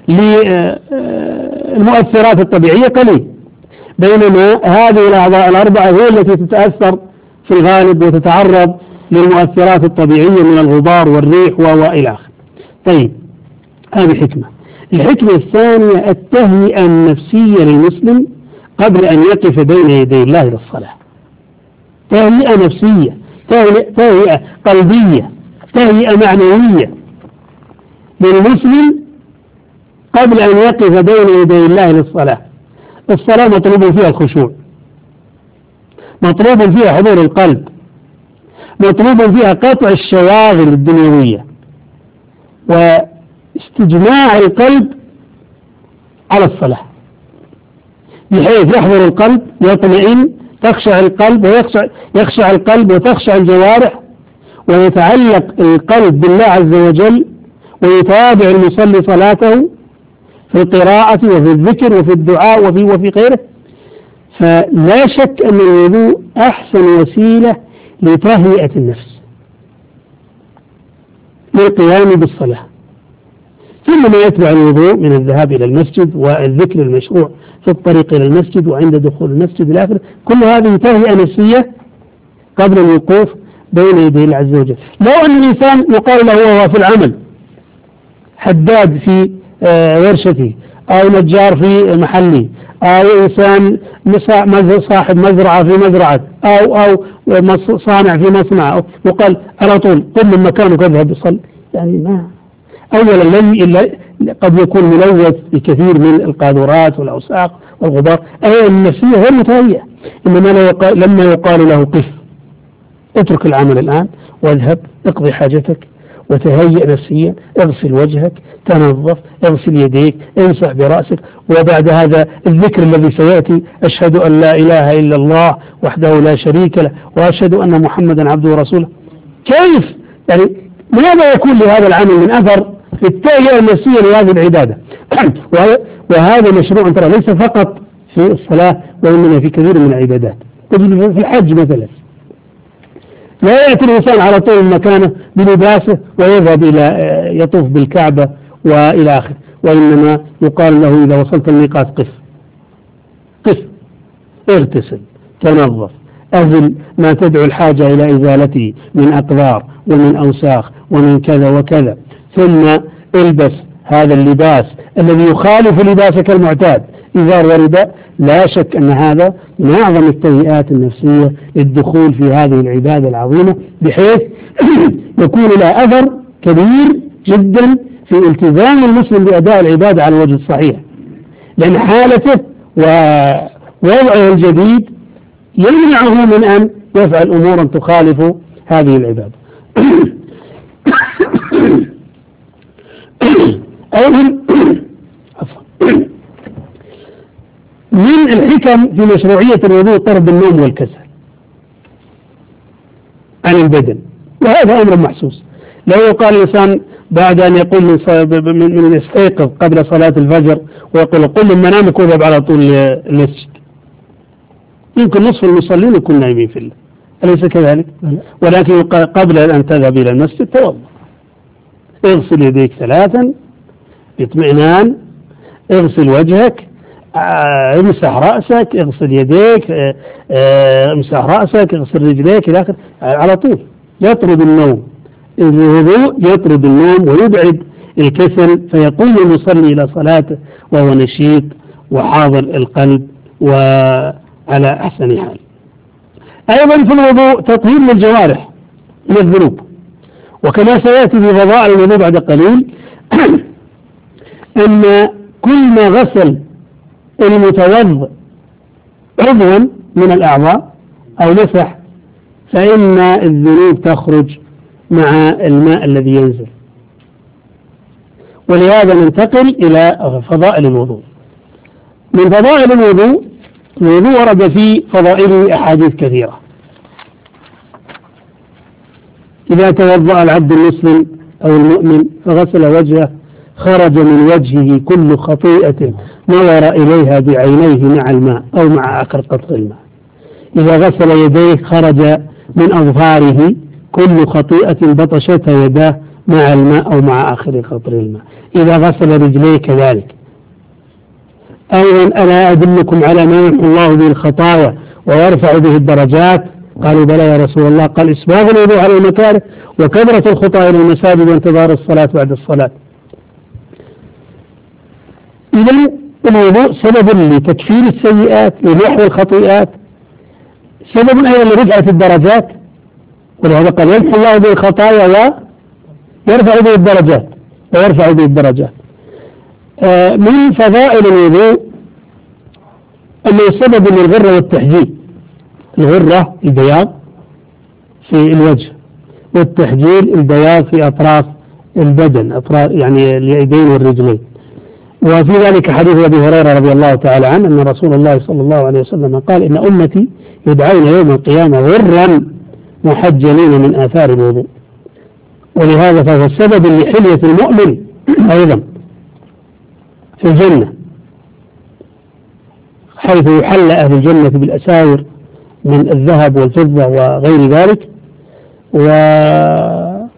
للمؤثرات الطبيعية قليل، بينما هذه الأعضاء الأربعة هي التي تتأثر في الغالب وتتعرض للمؤثرات الطبيعية من الغبار والريح وإلى آخره. طيب هذه حكمة. الحكمة الثانية التهيئة النفسية للمسلم قبل أن يقف بين يدي الله للصلاة. تهيئة نفسية، تهيئة قلبية، تهيئة معنوية للمسلم قبل أن يقف بين يدي الله للصلاة. الصلاة مطلوب فيها الخشوع، مطلوب فيها حضور القلب، مطلوب فيها قطع الشواغل الدنيوية واستجماع القلب على الصلاة، بحيث يحضر القلب يطمئن، تخشع القلب يخشع القلب وتخشع الجوارح، ويتعلق القلب بالله عز وجل، ويتابع المصلي صلاته في القراءة وفي الذكر وفي الدعاء وفي غيره. فلا شك أن الوضوء أحسن وسيلة لتهيئة النفس للقيام بالصلاة. ثم ما يتبع الوضوء من الذهاب إلى المسجد والذكر المشروع في الطريق إلى المسجد وعند دخول المسجد إلى آخره، كل هذه تهيئة نفسية قبل الوقوف بين يدي الله عز وجل. لو أن الإنسان يقال له وهو في العمل حداد في ورشته، أو نجار في محله، أو إنسان صاحب مزرعة في مزرعة، أو صانع في مصنع، وقال على طول قم من مكانك اذهب يصلي، يعني ما أولا قد يكون ملوث بكثير من القاذورات والأوساخ والغبار، أي النفسية غير متهيئة. إنما لما يقال له قف اترك العمل الآن واذهب اقضي حاجتك وتهيئ نفسيا، اغسل وجهك، تنظف، اغسل يديك، امسح برأسك، وبعد هذا الذكر الذي سيأتي أشهد أن لا إله إلا الله وحده لا شريك له وأشهد أن محمدا عبده ورسوله. كيف يعني ماذا يكون لهذا العمل من أثر في التهيئة النفسية لهذه العبادة؟ وهذا مشروع ترى ليس فقط في الصلاة وإنما في كثير من العبادات. في الحج مثلا لا يأتي الإنسان على طول مكانه بلباسه ويذهب إلى يطوف بالكعبة وإلى آخره، وإنما يقال له إذا وصلت الميقات قف اغتسل تنظف، أزل ما تدعو الحاجة إلى إزالته من أقذار ومن أوساخ ومن كذا وكذا، ثم البس هذا اللباس الذي يخالف لباسك المعتاد إزار ورداء. لا شك أن هذا من أعظم التهيئات النفسية للدخول في هذه العبادة العظيمة، بحيث يكون لها أثر كبير جدا في التزام المسلم بأداء العبادة على الوجه الصحيح، لأن حالته ووضعه الجديد يمنعه من أن يفعل أمورا تخالف هذه العبادة. أيضا من الحكم في مشروعية الوضوء طرد النوم والكسل عن البدن، وهذا أمر محسوس. لو يقال الإنسان بعد أن يقوم من يستيقظ قبل صلاة الفجر ويقول قل من منامك واذهب على طول المسجد، يمكن نصف المصلين يكون نايمين في الله، أليس كذلك؟ ولكن قبل أن تذهب إلى المسجد توضأ، اغسل يديك 3 باطمئنان، اغسل وجهك، امسح رأسك، اغسل يديك، امسح رأسك، اغسل رجليك إلى آخره، على طول يطرد النوم. الوضوء يطرد النوم ويبعد الكسل، فيقوم المصلي إلى صلاته وهو نشيط وحاضر القلب وعلى أحسن حال. أيضا في الوضوء تطهير للجوارح من الذنوب، وكما سيأتي في فضائل الوضوء بعد قليل أن كل ما غسل المتوضئ عضوا من الأعضاء أو مسح فإن الذنوب تخرج مع الماء الذي ينزل. ولهذا ننتقل إلى فضائل الوضوء. من فضائل الوضوء ورد في فضائله أحاديث كثيرة. إذا توضأ العبد المسلم أو المؤمن فغسل وجهه خرج من وجهه كل خطيئة نظر إليها بعينيه مع الماء أو مع آخر قطر الماء. إذا غسل يديه خرج من أظفاره كل خطيئة بطشتها يداه مع الماء أو مع آخر قطر الماء. إذا غسل رجليه كذلك. أيضا ألا أدلكم على ما يمحو الله به الخطايا ويرفع به الدرجات؟ قالوا بلى يا رسول الله. قال إسباغ الوضوء على المكاره وكثرة الخطى إلى المساجد وانتظار الصلاة بعد الصلاة. إذن الوضوء سبب لتكفير السيئات لمحو الخطيئات، سبب أيضا لرفعة الدرجات، ولهذا قال يمحو الله به الخطايا ويرفع به الدرجات ويرفع به الدرجات. من فضائل الوضوء أنه سبب للغرة والتحجيل. الغرة البياض في الوجه، والتحجيل البياض في أطراف البدن، أطراف يعني اليدين والرجلين. وفي ذلك حديث أبي هريرة رضي الله تعالى عنه أن رسول الله صلى الله عليه وسلم قال إن أمتي يدعون يوم القيامة غرا محجلين من آثار الوضوء. ولهذا فهو سبب لحلية المؤمن أيضا في الجنة، حيث يحل أهل الجنة بالأساور من الذهب والفضة وغير ذلك. وجاء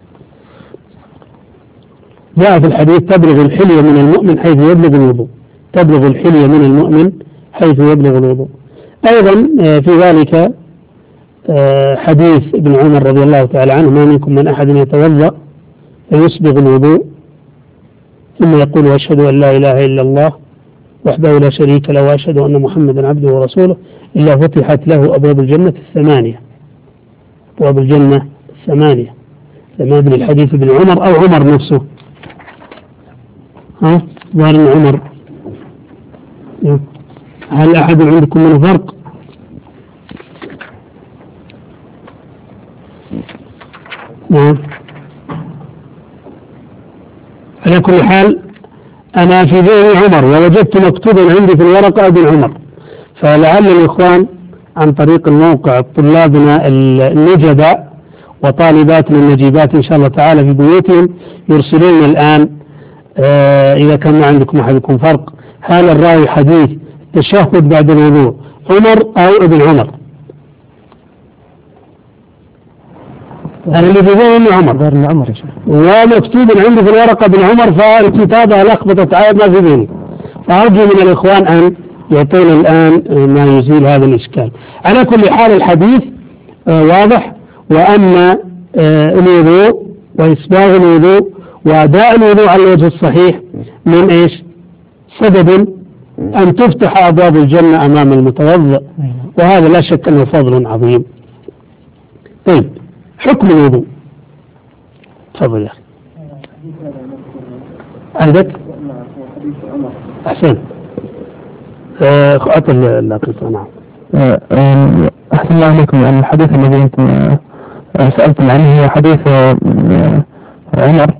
في الحديث تبلغ الحلية من المؤمن حيث يبلغ الوضوء، تبلغ الحلية من المؤمن حيث يبلغ الوضوء. أيضا في ذلك حديث ابن عمر رضي الله تعالى عنه: ما منكم من أحد يتوضأ فيسبغ الوضوء ثم يقول أشهد أن لا إله إلا الله وحده لا شريك له وأشهد أن محمدا عبده ورسوله إلا فتحت له أبواب الجنة الثمانية. أبواب الجنة الثمانية، لما ابن الحديث ابن عمر أو عمر نفسه. ظهر عمر. هل أحد عندكم منه فرق؟ نعم. على كل حال أنا في ذهن عمر، ووجدت مكتوبا عندي في الورقة ابن عمر، فلعل الإخوان عن طريق الموقع طلابنا النجباء وطالباتنا النجيبات إن شاء الله تعالى في بيوتهم يرسلون الآن إذا كان ما عندكم أحدكم فرق، هل الراوي حديث التشهد بعد الوضوء عمر أو ابن عمر؟ أنا اللي في ذهني عمر يا شيخ، ومكتوب عندي في الورقة ابن عمر، فالكتابة لخبطت عاد ما في ذهني، فأرجو من الإخوان أن يعطونا الآن ما يزيل هذا الإشكال. على كل حال الحديث واضح، وأن الوضوء وإسباغ الوضوء وأداء الوضوء على الوجه الصحيح من إيش؟ سبب أن تفتح أبواب الجنة أمام المتوضئ، وهذا لا شك أنه فضل عظيم. طيب، حكم الوضوء. تفضل يا أخي. عندك؟ أحسن. أعطي اللاقطة. نعم. أحسن الله عليكم. الحديث الذي أنتم سألتم عنه هو حديث عمر،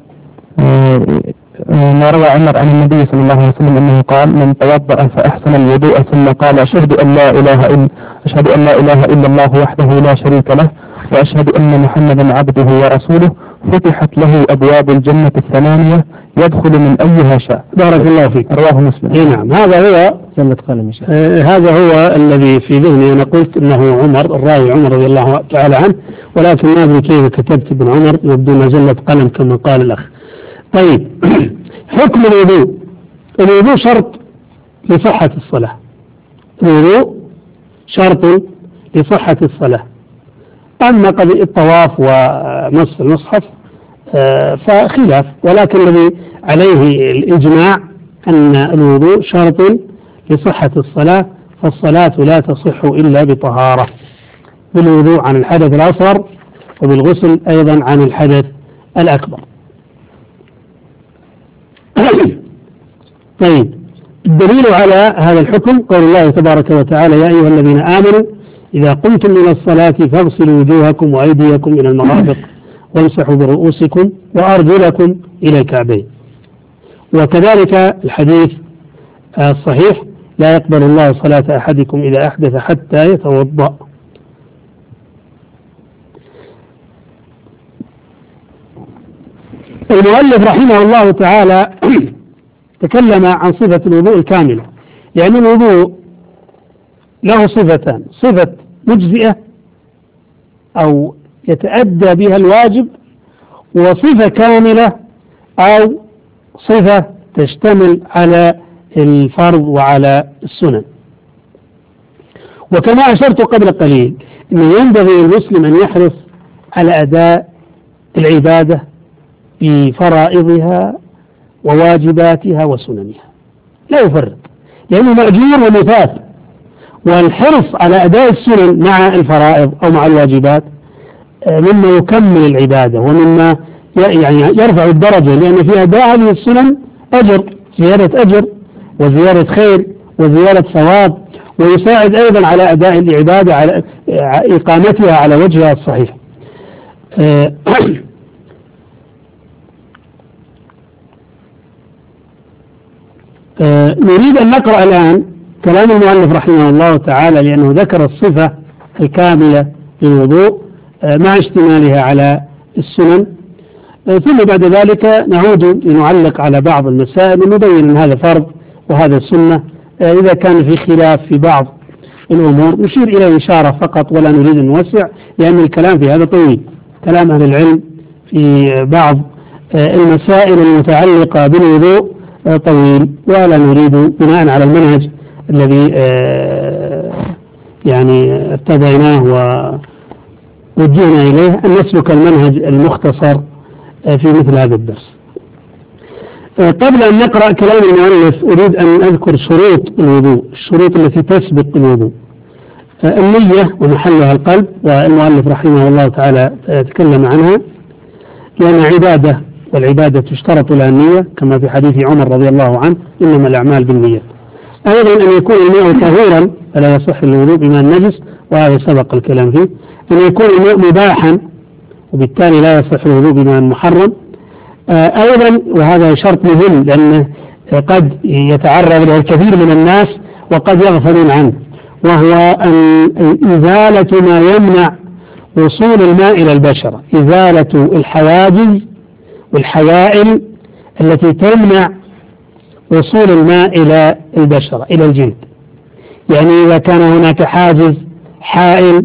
ما روى عمر عن النبي صلى الله عليه وسلم أنه قال: من توضأ فأحسن الوضوء ثم قال أشهد أن لا إله إلا الله وحده لا شريك له وأشهد أن محمدا عبده ورسوله فتحت له أبواب الجنة الثمانية يدخل من أيها شاء. بارك الله فيك. رواه مسلم. نعم، هذا هو هذا هو الذي في ذهني. أنا قلت أنه عمر، الراوي عمر رضي الله تعالى عنه، ولكن ما أدري كيف كتبت ابن عمر، يبدو ما زلت قلم كما قال الأخ. طيب، حكم الوضوء. الوضوء شرط لصحة الصلاة. الوضوء شرط لصحة الصلاة. أما قضية الطواف ومس المصحف فخلاف، ولكن الذي عليه الإجماع أن الوضوء شرط لصحة الصلاة، فالصلاة لا تصح إلا بطهارة، بالوضوء عن الحدث الأصغر وبالغسل أيضا عن الحدث الأكبر. طيب، الدليل على هذا الحكم قول الله تبارك وتعالى: يا أيها الذين آمنوا إذا قمتم من الصلاة فاغسلوا وجوهكم وأيديكم إلى المرافق وامسحوا برؤوسكم وأرجلكم إلى الكعبين. وكذلك الحديث الصحيح: لا يقبل الله صلاة أحدكم إذا أحدث حتى يتوضأ. المؤلف رحمه الله تعالى تكلم عن صفة الوضوء الكاملة، لأن الوضوء له صفتان: صفة مجزئة أو يتأدى بها الواجب، وصفة كاملة أو صفة تشتمل على الفرض وعلى السنن. وكما أشرت قبل قليل أنه ينبغي المسلم أن يحرص على أداء العبادة بفرائضها وواجباتها وسننها، لا يفرط، لأنه مأجور ومثاب. والحرص على أداء السنن مع الفرائض أو مع الواجبات مما يكمل العبادة ومما يعني يرفع الدرجة، لأن في أداء هذه السنن أجر، زيادة أجر وزيادة خير وزيادة ثواب، ويساعد أيضا على أداء العبادة على إقامتها على وجهها الصحيح. نريد أن نقرأ الآن كلام المؤلف رحمه الله تعالى، لأنه ذكر الصفة الكاملة للوضوء مع اشتمالها على السنن، ثم بعد ذلك نعود لنعلق على بعض المسائل ونبين أن هذا فرض وهذا سنة. إذا كان في خلاف في بعض الأمور نشير إلى إشارة فقط ولا نريد أن نوسع، لأن الكلام في هذا طويل، كلام أهل العلم في بعض المسائل المتعلقة بالوضوء طويل، ولا نريد بناء على المنهج الذي يعني ارتضيناه ووجهنا إليه أن نسلك المنهج المختصر في مثل هذا الدرس. قبل أن نقرأ كلام المؤلف أريد أن أذكر شروط الوضوء، الشروط التي تسبق الوضوء. النية ومحلها القلب، والمؤلف رحمه الله تعالى تكلم عنها، لأن عبادة والعبادة تشترط لها النية كما في حديث عمر رضي الله عنه إنما الأعمال بالنية. أيضا أن يكون الماء طهورا فلا يصح الوضوء بماء النجس، وهذا سبق الكلام فيه. أن يكون الماء مباحا وبالتالي لا يصح الوضوء بماء محرم. أيضا وهذا شرط مهم لأنه قد يتعرض له الكثير من الناس وقد يغفلون عنه، وهو أن إزالة ما يمنع وصول الماء إلى البشرة، إزالة الحواجز والحوائل التي تمنع وصول الماء إلى البشرة إلى الجلد. يعني إذا كان هناك حاجز حائل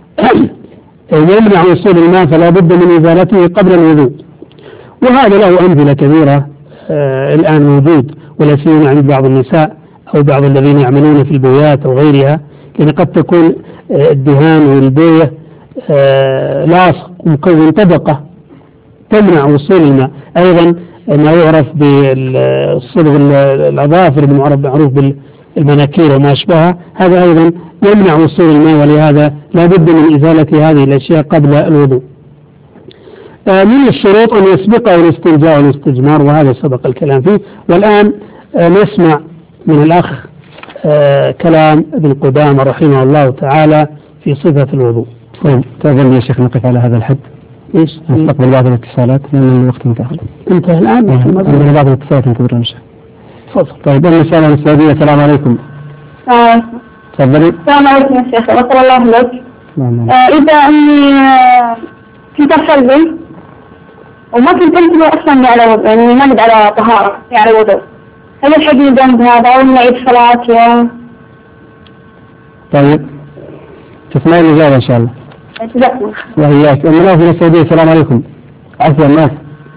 يمنع وصول الماء فلا بد من إزالته قبل الوضوء، وهذا له أمثلة كثيرة الآن موجود، ولا سيما عند بعض النساء أو بعض الذين يعملون في البويات أو غيرها، لأن قد تكون الدهان والبوية لاصق ومكون طبقة تمنع وصول الماء. أيضا ما يعرف بالصبغ الأظافر بالمعروف بالمناكير وما أشبهها، هذا أيضا يمنع وصول الماء، ولهذا لا بد من إزالة هذه الأشياء قبل الوضوء. من الشروط أن يسبقه الاستنجاء والاستجمار، وهذا سبق الكلام فيه. والآن نسمع من الأخ كلام ابن قدامة رحمه الله تعالى في صفة الوضوء. تأذن يا شيخ نقف على هذا الحد؟ إيش؟ نستقبل بعض الاتصالات لأن الوقت انتهى. انتهى الآن؟ عندنا بعض الاتصالات ننتظر إن شاء الله. تفضل. طيب الرسالة من السعودية، السلام عليكم. تفضلي. السلام عليكم يا شيخ، غفر الله لك. إذا أني كنت أصلي وما كنت أنتبه أصلا على يعني ما قد على طهارة على وضوء، هل الحقني ذنب هذا أو نعيد صلاة؟ طيب تسمعين الإجابة إن شاء الله. وإياك. الناس من السعودية، السلام عليكم. عفوا الناس.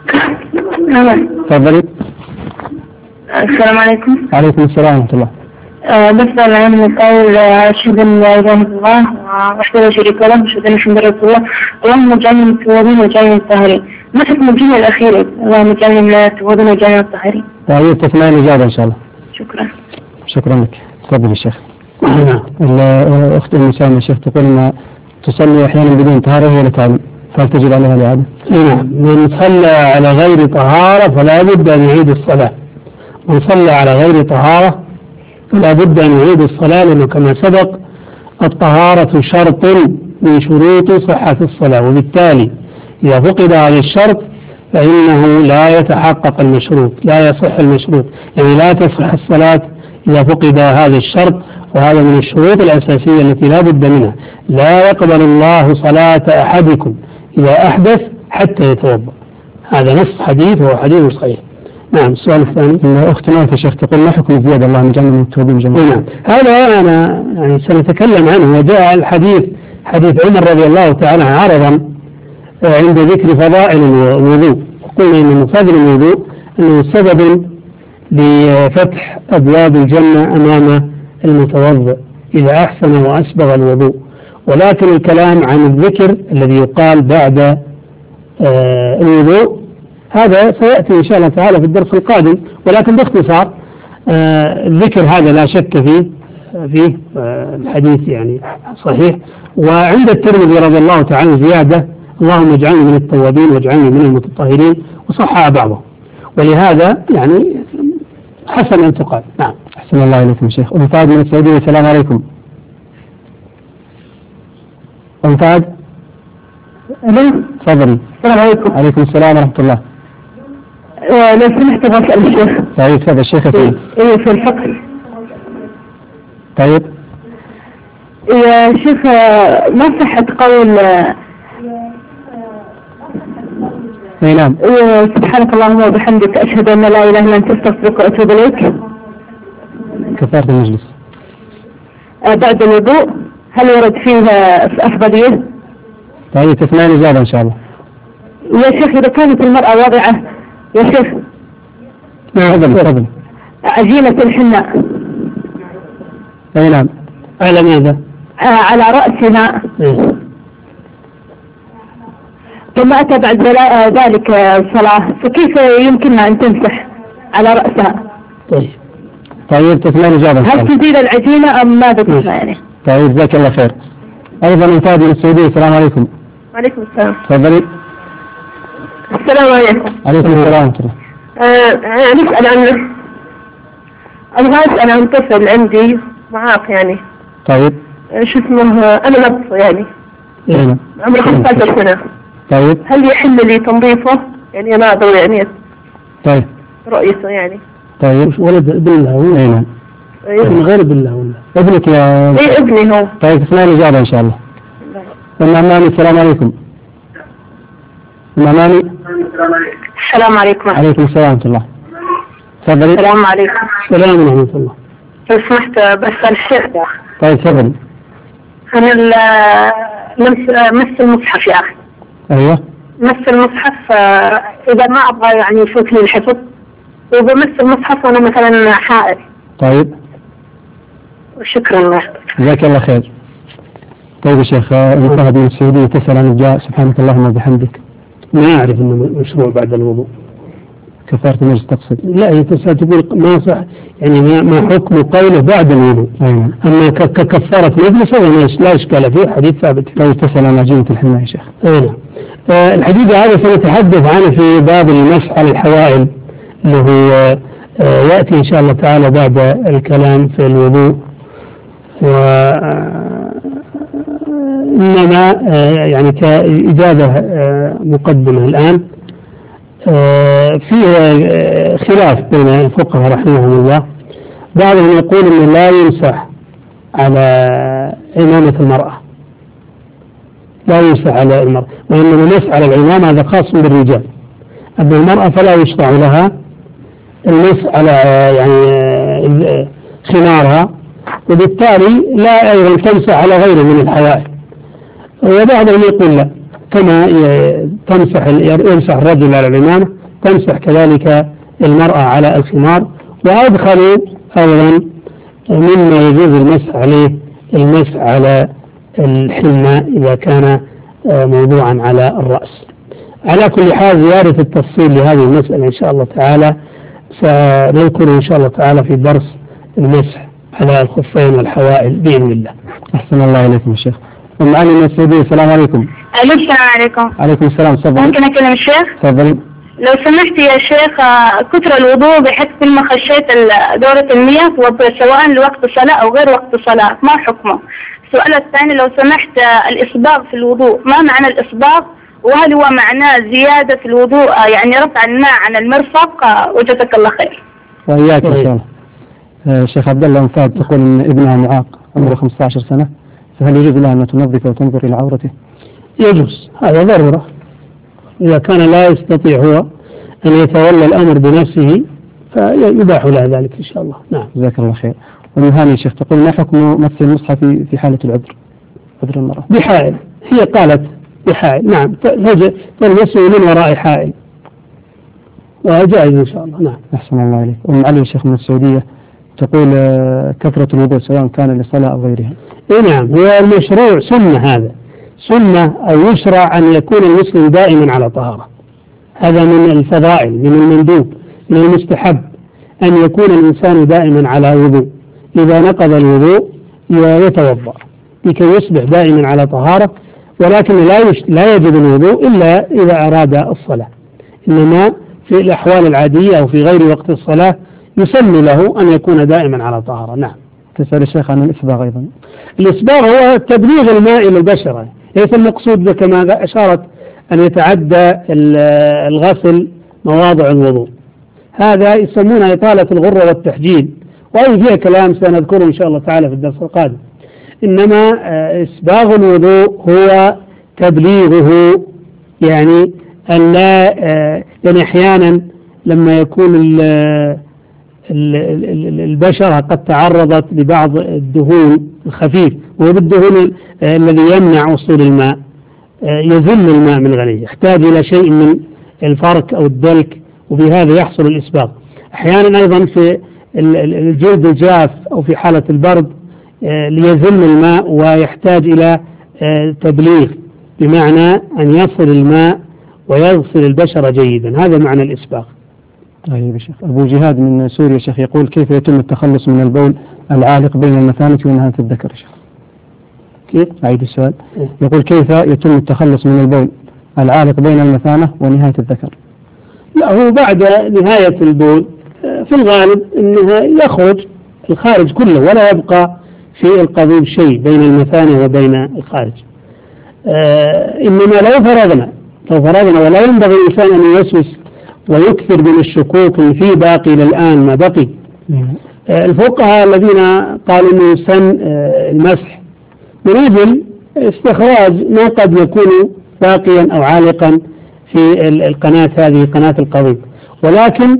تفضلي. السلام عليكم. عليكم السلام ورحمة الله. بسأل عن قول أشهد أن لا إله إلا الله وحده لا شريك له وأشهد أن محمدا رسول الله اللهم اجعلني من التوابين واجعلني من الطاهرين. ما حكم الجملة الأخيرة اللهم اجعلني من التوابين واجعلني من الطاهرين؟ طيب تسمعين الإجابة إن شاء الله. شكرا لك. تفضل يا شيخ. الأخت أم سامة يا شيخ تقول أن تصلي أحيانا بدون طهارة ولا تعلم، فهل تجب عليها الإعادة؟ نعم، من صلى على غير طهارة فلا بد أن يعيد الصلاة. من صلى على غير طهارة فلا بد أن يعيد الصلاة، لأنه كما سبق الطهارة شرط من شروط صحة الصلاة، وبالتالي إذا فقد هذا الشرط فإنه لا يتحقق المشروط، لا يصح المشروط، يعني لا تصح الصلاة إذا فقد هذا الشرط. وهذا من الشروط الأساسية التي لا بد منها. لا يقبل الله صلاة أحدكم إذا أحدث حتى يتوضأ، هذا نص حديث وهو حديث صحيح. نعم. السؤال الثاني. أخت نايف يا شيخ تقول ما حكم الزيادة اللهم اجعلنا من التوابين جميعا؟ نعم، هذا أنا يعني سنتكلم عنه. وجاء الحديث حديث عمر رضي الله تعالى عرضا عند ذكر فضائل الوضوء، وقلنا إن من فضل الوضوء أنه سبب لفتح أبواب الجنة أمام المتوضئ إذا أحسن وأسبغ الوضوء. ولكن الكلام عن الذكر الذي يقال بعد الوضوء هذا سيأتي إن شاء الله تعالى في الدرس القادم، ولكن باختصار الذكر هذا لا شك فيه الحديث يعني صحيح. وعند الترمذي رضي الله تعالى زيادة اللهم اجعلني من التوابين واجعلني من المتطهرين، وصحها بعضه، ولهذا يعني حسن أن تقال. نعم. أحسن الله إليكم شيخ. أم فهد من السعودية، السلام عليكم. أم فهد تفضلي. السلام عليكم. عليكم السلام ورحمة الله. لو سمحت بسأل الشيخ. طيب تفضل الشيخ اسمه. ايه في الفقه. طيب. يا شيخ ما صحة قول اي نعم. سبحانك اللهم وبحمدك أشهد أن لا إله إلا أنت أستغفرك وأتوب إليك. كفارة المجلس. بعد الوضوء هل ورد فيها أفضلية؟ طيب تسمعين إجابة إن شاء الله. يا شيخ إذا كانت المرأة واضعة يا شيخ. تفضل. عجينة الحناء. اي نعم. على ماذا؟ على رأسها. ثم أتى بعد ذلك الصلاة فكيف يمكننا أن تمسح على رأسها؟ طيب تسمعين إجابة إن شاء الله. هل تزيد العجينة أم ماذا تسمعني؟ طيب جزاك الله خير. أيضا أنفاد من السعودية. السلام عليكم. وعليكم السلام. تفضلي. السلام عليكم. عليكم السلام ورحمة الله. نسأل عنه. أبغى أسأل عن طفل عندي معاق يعني. طيب. شو اسمه أنا نبص يعني. نعم. عمره 15 سنة. طيب. هل يحل لي تنظيفه؟ يعني أنا أضوي يعني. طيب. رؤيته يعني. طيب. ولد بالله ولا؟ اي نعم. ابن غير بالله ولا؟ ابنك يا. إيه ابني هو. طيب تسمعين الإجابة إن شاء الله. أمامي. السلام عليكم. أمامي. السلام عليكم. عليكم السلام ورحمة الله. تفضلي. السلام عليكم. السلام ورحمة الله. لو سمحت بسأل الشيخ يا أخي. طيب تفضلي. أنا مس المصحف يا أخي. أيوه. مس المصحف إذا ما أبغى يعني يفوتني الحفظ وبمس المصحف وأنا مثلا حائل. طيب. وشكرا لك. جزاك الله خير. طيب يا شيخ انتهى من السعودية تسأل عن الدعاء سبحانك اللهم وبحمدك. ما أعرف إنه مشروع بعد الوضوء. كفارة المجلس تقصد؟ لا هي تقول ما صح يعني ما حكم قوله بعد الوضوء. أيوة. أما ككفارة مجلس هذا لا إشكال فيه حديث ثابت. طيب تسأل عن عجينة الحناء يا شيخ. أيوة. الحديث هذا سنتحدث عنه في باب المسح على الحوائل اللي هو يأتي إن شاء الله تعالى بعد الكلام في الوضوء. إنما يعني كإجابة مقدمة الآن فيه خلاف بين الفقهاء رحمهم الله. بعضهم يقول أنه لا يمسح على عمامة المرأة، لا يمسح على المرأة، وإنما المسح على العمامة هذا خاص بالرجال. أما المرأة فلا يشرع لها المسح على يعني خمارها، وبالتالي لا أيضا تمسح على غيره من الحوائل. وبعضهم يقول لا، كما يمسح الرجل على العمامة تمسح كذلك المرأة على الخمار. وأدخلوا أيضا مما يجوز المسح عليه المسح على الحناء إذا كان موضوعا على الرأس. على كل حال زيادة التفصيل لهذه المسألة إن شاء الله تعالى سنذكر إن شاء الله تعالى في درس المسح على الخفين والحوائل بإذن الله. أحسن الله إليكم يا شيخ. ومعنا من السعودية. السلام عليكم. السلام عليكم. عليكم السلام. تفضل. ممكن أكلم الشيخ؟ تفضل. لو سمحت يا شيخ كثر الوضوء بحيث كل ما خشيت دورة المياه سواء لوقت الصلاة أو غير وقت الصلاة ما حكمه؟ السؤال الثاني لو سمحت الإصباغ في الوضوء ما معنى الإصباغ؟ وهل هو معناه زيادة في الوضوء يعني رفع الماء عن المرفق؟ وجزاك الله خير. وإياك إن شاء الله. شيخ عبد الله أنفاد تقول إن ابنها معاق عمره 15 سنة، فهل يجوز لها أن تنظف وتنظر إلى عورته؟ يجوز، هذا ضرورة. إذا كان لا يستطيع هو أن يتولى الأمر بنفسه فيباح له ذلك إن شاء الله. نعم. جزاك الله خير. والمهاني يا شيخ تقول ما حكم مس المصحف في حالة العذر؟ عذر المرأة. بحائل، هي قالت بحائل. نعم تلمسه من وراء حائل وجائز إن شاء الله. نعم. أحسن الله إليك. أم علي يا شيخ من السعودية تقول كثرة الوضوء سواء كان للصلاة أو غيرها. نعم، هو المشروع سنة، هذا سنة أو يشرع أن يكون المسلم دائما على طهارة. هذا من الفضائل، من المندوب، من المستحب أن يكون الإنسان دائما على وضوء. إذا نقض الوضوء يتوضأ لكي يصبح دائما على طهارة، ولكن لا يجب الوضوء إلا إذا أراد الصلاة. إنما في الأحوال العادية أو في غير وقت الصلاة يسمى له أن يكون دائما على طهارة. نعم. تسأل الشيخ عن الإصباغ أيضا. الإصباغ هو تبليغ الماء إلى البشرة، ليس المقصود كما أشارت أن يتعدى الغسل مواضع الوضوء، هذا يسمونه إطالة الغرة والتحجيل، وهي فيها كلام سنذكره إن شاء الله تعالى في الدرس القادم. إنما إسباغ الوضوء هو تبليغه، يعني أن لا يعني أحيانا لما يكون البشرة قد تعرضت لبعض الدهون الخفيف، وهو بالدهون الذي يمنع وصول الماء، يزل الماء من غليه، يحتاج إلى شيء من الفرك أو الدلك، وبهذا يحصل الإسباغ. أحيانا أيضا في الجلد الجاف أو في حالة البرد ليزل الماء ويحتاج إلى تبليغ، بمعنى أن يصل الماء ويغسل البشرة جيدا، هذا معنى الإسباغ. طيب يا شيخ. أبو جهاد من سوريا شيخ يقول كيف يتم التخلص من البول العالق بين المثانة ونهاية الذكر يا شيخ؟ كيف؟ أعيد السؤال. يقول كيف يتم التخلص من البول العالق بين المثانة ونهاية الذكر؟ لا، هو بعد نهاية البول في الغالب أنه يخرج الخارج كله، ولا يبقى في القضيب شيء بين المثانة وبين الخارج. إنما لو فرضنا ولا ينبغي الإنسان أن يوسوس ويكثر من الشكوك في باقي للآن ما بقي. الفقهاء الذين قالوا أنه سن المسح من أجل استخراج ما قد يكون باقيا أو عالقا في القناة هذه، قناة القضيب، ولكن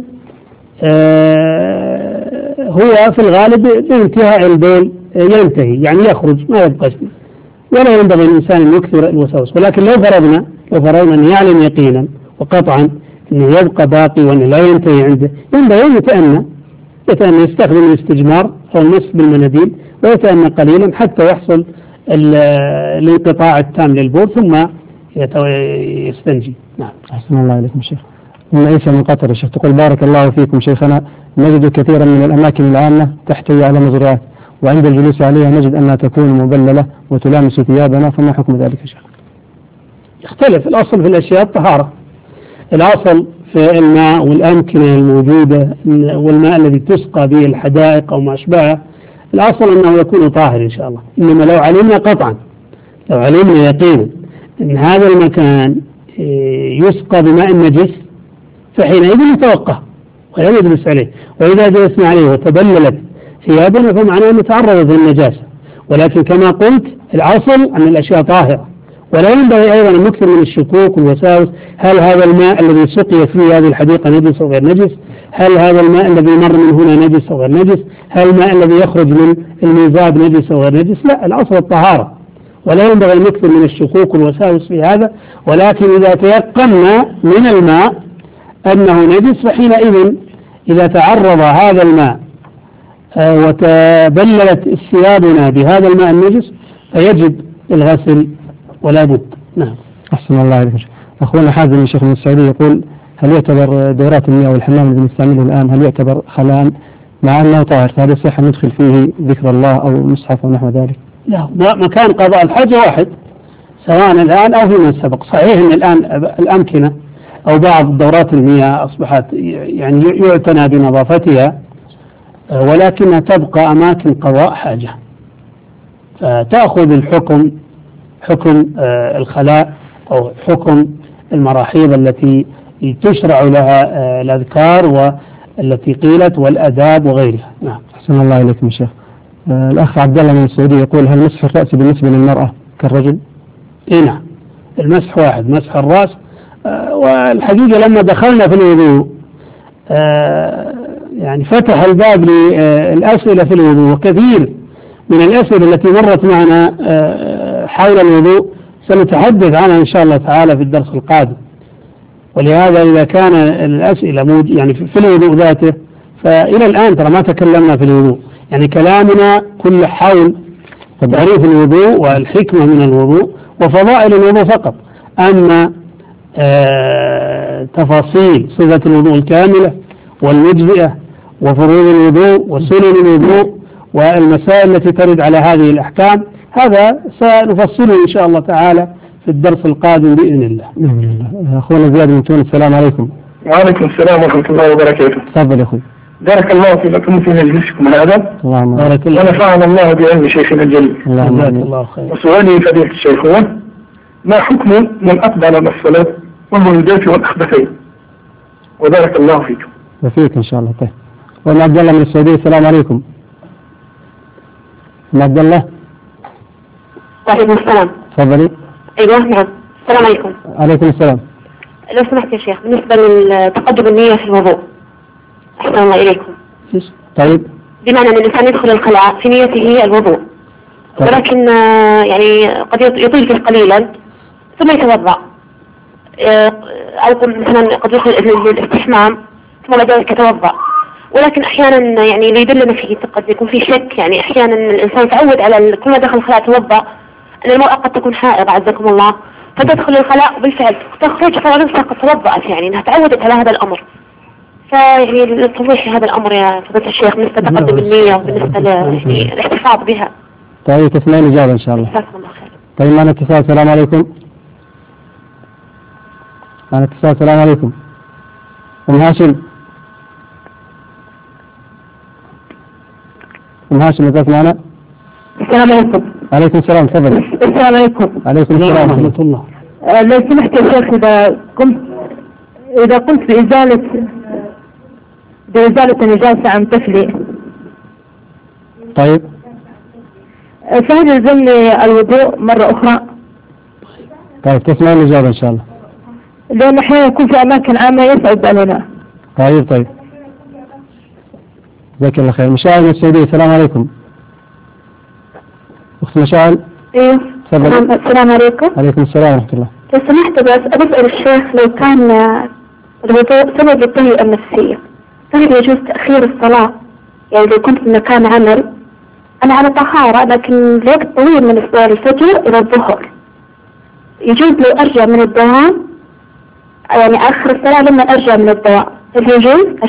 هو في الغالب بانتهاء البول ينتهي، يعني يخرج ما يبقى شيء، ولا ينبغي الإنسان أن يكثر الوساوس. ولكن لو فرضنا أن يعلم يقينا وقطعا أنه يبقى باقي وأنه لا ينتهي عنده، ينبغي أن يتأنى يستخدم الاستجمار أو المسح بالمناديل ويتأنى قليلا حتى يحصل الانقطاع التام للبول، ثم يستنجي. نعم. أحسن الله إليكم شيخ. من عيسى من قطر يا شيخ تقول بارك الله فيكم شيخنا، نجد كثيرا من الأماكن العامة تحتوي على مزروعات، وعند الجلوس عليها نجد أنها تكون مبللة وتلامس ثيابنا، فما حكم ذلك يا شيخ؟ يختلف. الأصل في الأشياء الطهارة، الأصل في الماء والأمكنة الموجودة والماء الذي تسقى به الحدائق أو ما أشبهه، الأصل أنه يكون طاهر إن شاء الله. إنما لو علمنا قطعا، لو علمنا يقينا أن هذا المكان يسقى بماء نجس، فحينئذ نتوقف ولا نجلس عليه، وإذا جلسنا عليه وتبللت ثيابنا فمعناه أن تعرضت للنجاسة. ولكن كما قلت الأصل أن الأشياء طاهرة، ولا ينبغي أيضا أن نكثر من الشكوك والوساوس، هل هذا الماء الذي سقي فيه هذه الحديقة نجس أو غير نجس؟ هل هذا الماء الذي مر من هنا نجس أو غير نجس؟ هل الماء الذي يخرج من الميزاب نجس أو غير نجس؟ لا، الأصل الطهارة، ولا ينبغي أن نكثر من الشكوك والوساوس في هذا. ولكن إذا تيقنا من الماء أنه نجس، فحينئذ إذا تعرض هذا الماء وتبللت ثيابنا بهذا الماء النجس فيجب الغسل ولا بد. نعم. أحسن الله إليك. أخونا حازم من شيخ من السعودية يقول هل يعتبر دورات المياه والحمام الذي نستعمله الآن هل يعتبر خلاء مع أنه طاهر، فهل يصح أن ندخل فيه ذكر الله أو المصحف أو نحو ذلك؟ لا، مكان قضاء الحاجة واحد سواء الآن أو فيما سبق. صحيح أن الآن الأمكنة أو بعض دورات المياه أصبحت يعني يعتنى بنظافتها، ولكنها تبقى أماكن قضاء حاجة، فتأخذ الحكم حكم الخلاء أو حكم المراحيض التي تشرع لها الأذكار والتي قيلت والأداب وغيرها. نعم. أحسن الله إليكم يا شيخ. الأخ عبد الله من السعودية يقول هل مسح الرأس بالنسبة للمرأة كالرجل؟ نعم، المسح واحد، مسح الرأس. والحقيقة لما دخلنا في الوضوء يعني فتح الباب للأسئلة في الوضوء، وكثير من الأسئلة التي مرت معنا حول الوضوء سنتحدث عنها إن شاء الله تعالى في الدرس القادم. ولهذا إذا كان الأسئلة يعني في الوضوء ذاته، فإلى الآن ترى ما تكلمنا في الوضوء، يعني كلامنا كل حول تعريف الوضوء والحكمة من الوضوء وفضائل الوضوء فقط. أما تفاصيل صفة الوضوء الكاملة والمجزئة وفروض الوضوء وسنن الوضوء والمسائل التي ترد على هذه الأحكام، هذا سنفصله إن شاء الله تعالى في الدرس القادم بإذن الله. أخونا زياد من تونس، السلام عليكم. وعليكم السلام ورحمة الله وبركاته. تفضل يا أخوي. بارك الله فيكم في مجلسكم هذا. اللهم بارك الله. ونفعنا الله بعلم شيخنا الجليل. جزاك الله خير. وسؤالي فضيلة الشيخ هو ما حكم من أقبل على الصلاة وهو يدافع الأخبثين؟ وبارك الله فيكم. وفيك إن شاء الله. طيب، وأنا عبد الله من السعودية. السلام عليكم. عبد الله. وعليكم السلام. تفضلي. أيوه نعم. السلام عليكم. عليكم السلام. لو سمحت يا شيخ، بالنسبة لتقدم النية في الوضوء، أحسن الله إليكم. طيب. بمعنى أن الإنسان يدخل الخلاء في نيته الوضوء، ولكن يعني قد يطيل فيه قليلا ثم يتوضأ، أو مثلا قد يدخل الاستحمام ثم بعد ذلك يتوضأ، ولكن أحيانا يعني اللي يدلنا فيه قد يكون فيه شك. يعني أحيانا الإنسان تعود على كل ما دخل الخلاء توضأ، أن المرأة قد تكون حائضة عزكم الله، فتدخل الخلاء بالفعل تخرج فنفسها قد توضأت، يعني أنها تعودت على هذا الأمر. فيعني للتوضيح هذا الأمر يا فضيلة الشيخ بالنسبة لتقدم النية وبالنسبة يعني الاحتفاظ بها. طيب تسمعين الإجابة إن شاء الله. جزاكم الله خير. طيب معنا اتصال. السلام عليكم. معنا اتصال. السلام عليكم. أم هاشم. أم هاشم لذلك معنا. السلام عليكم. عليكم السلام. تفضل. السلام عليكم. عليكم السلام ورحمة الله. لو سمحت يا شيخ، إذا قمت بإزالة النجاسة عن طفلي، طيب. فهل يلزمني الوضوء مرة أخرى؟ طيب تسمعين الإجابة إن شاء الله. لأن أحيانا يكون في أماكن عامة يصعب علينا. طيب. جزاك الله خير. مشاعل من السعودية. السلام عليكم. أخت مشاعل. إيه. تفضل. السلام عليكم. عليكم السلام ورحمة الله. لو سمحت بس أسأل الشيخ، لو كان الوضوء سبب للتهيئة النفسية، فهل يجوز تأخير الصلاة؟ يعني لو كنت في مكان عمل أنا على طهارة لكن لوقت طويل من الفجر إلى الظهر، يجوز لو أرجع من الدوام يعني أخر الصلاة لما أرجع من الدوام، هل يجوز؟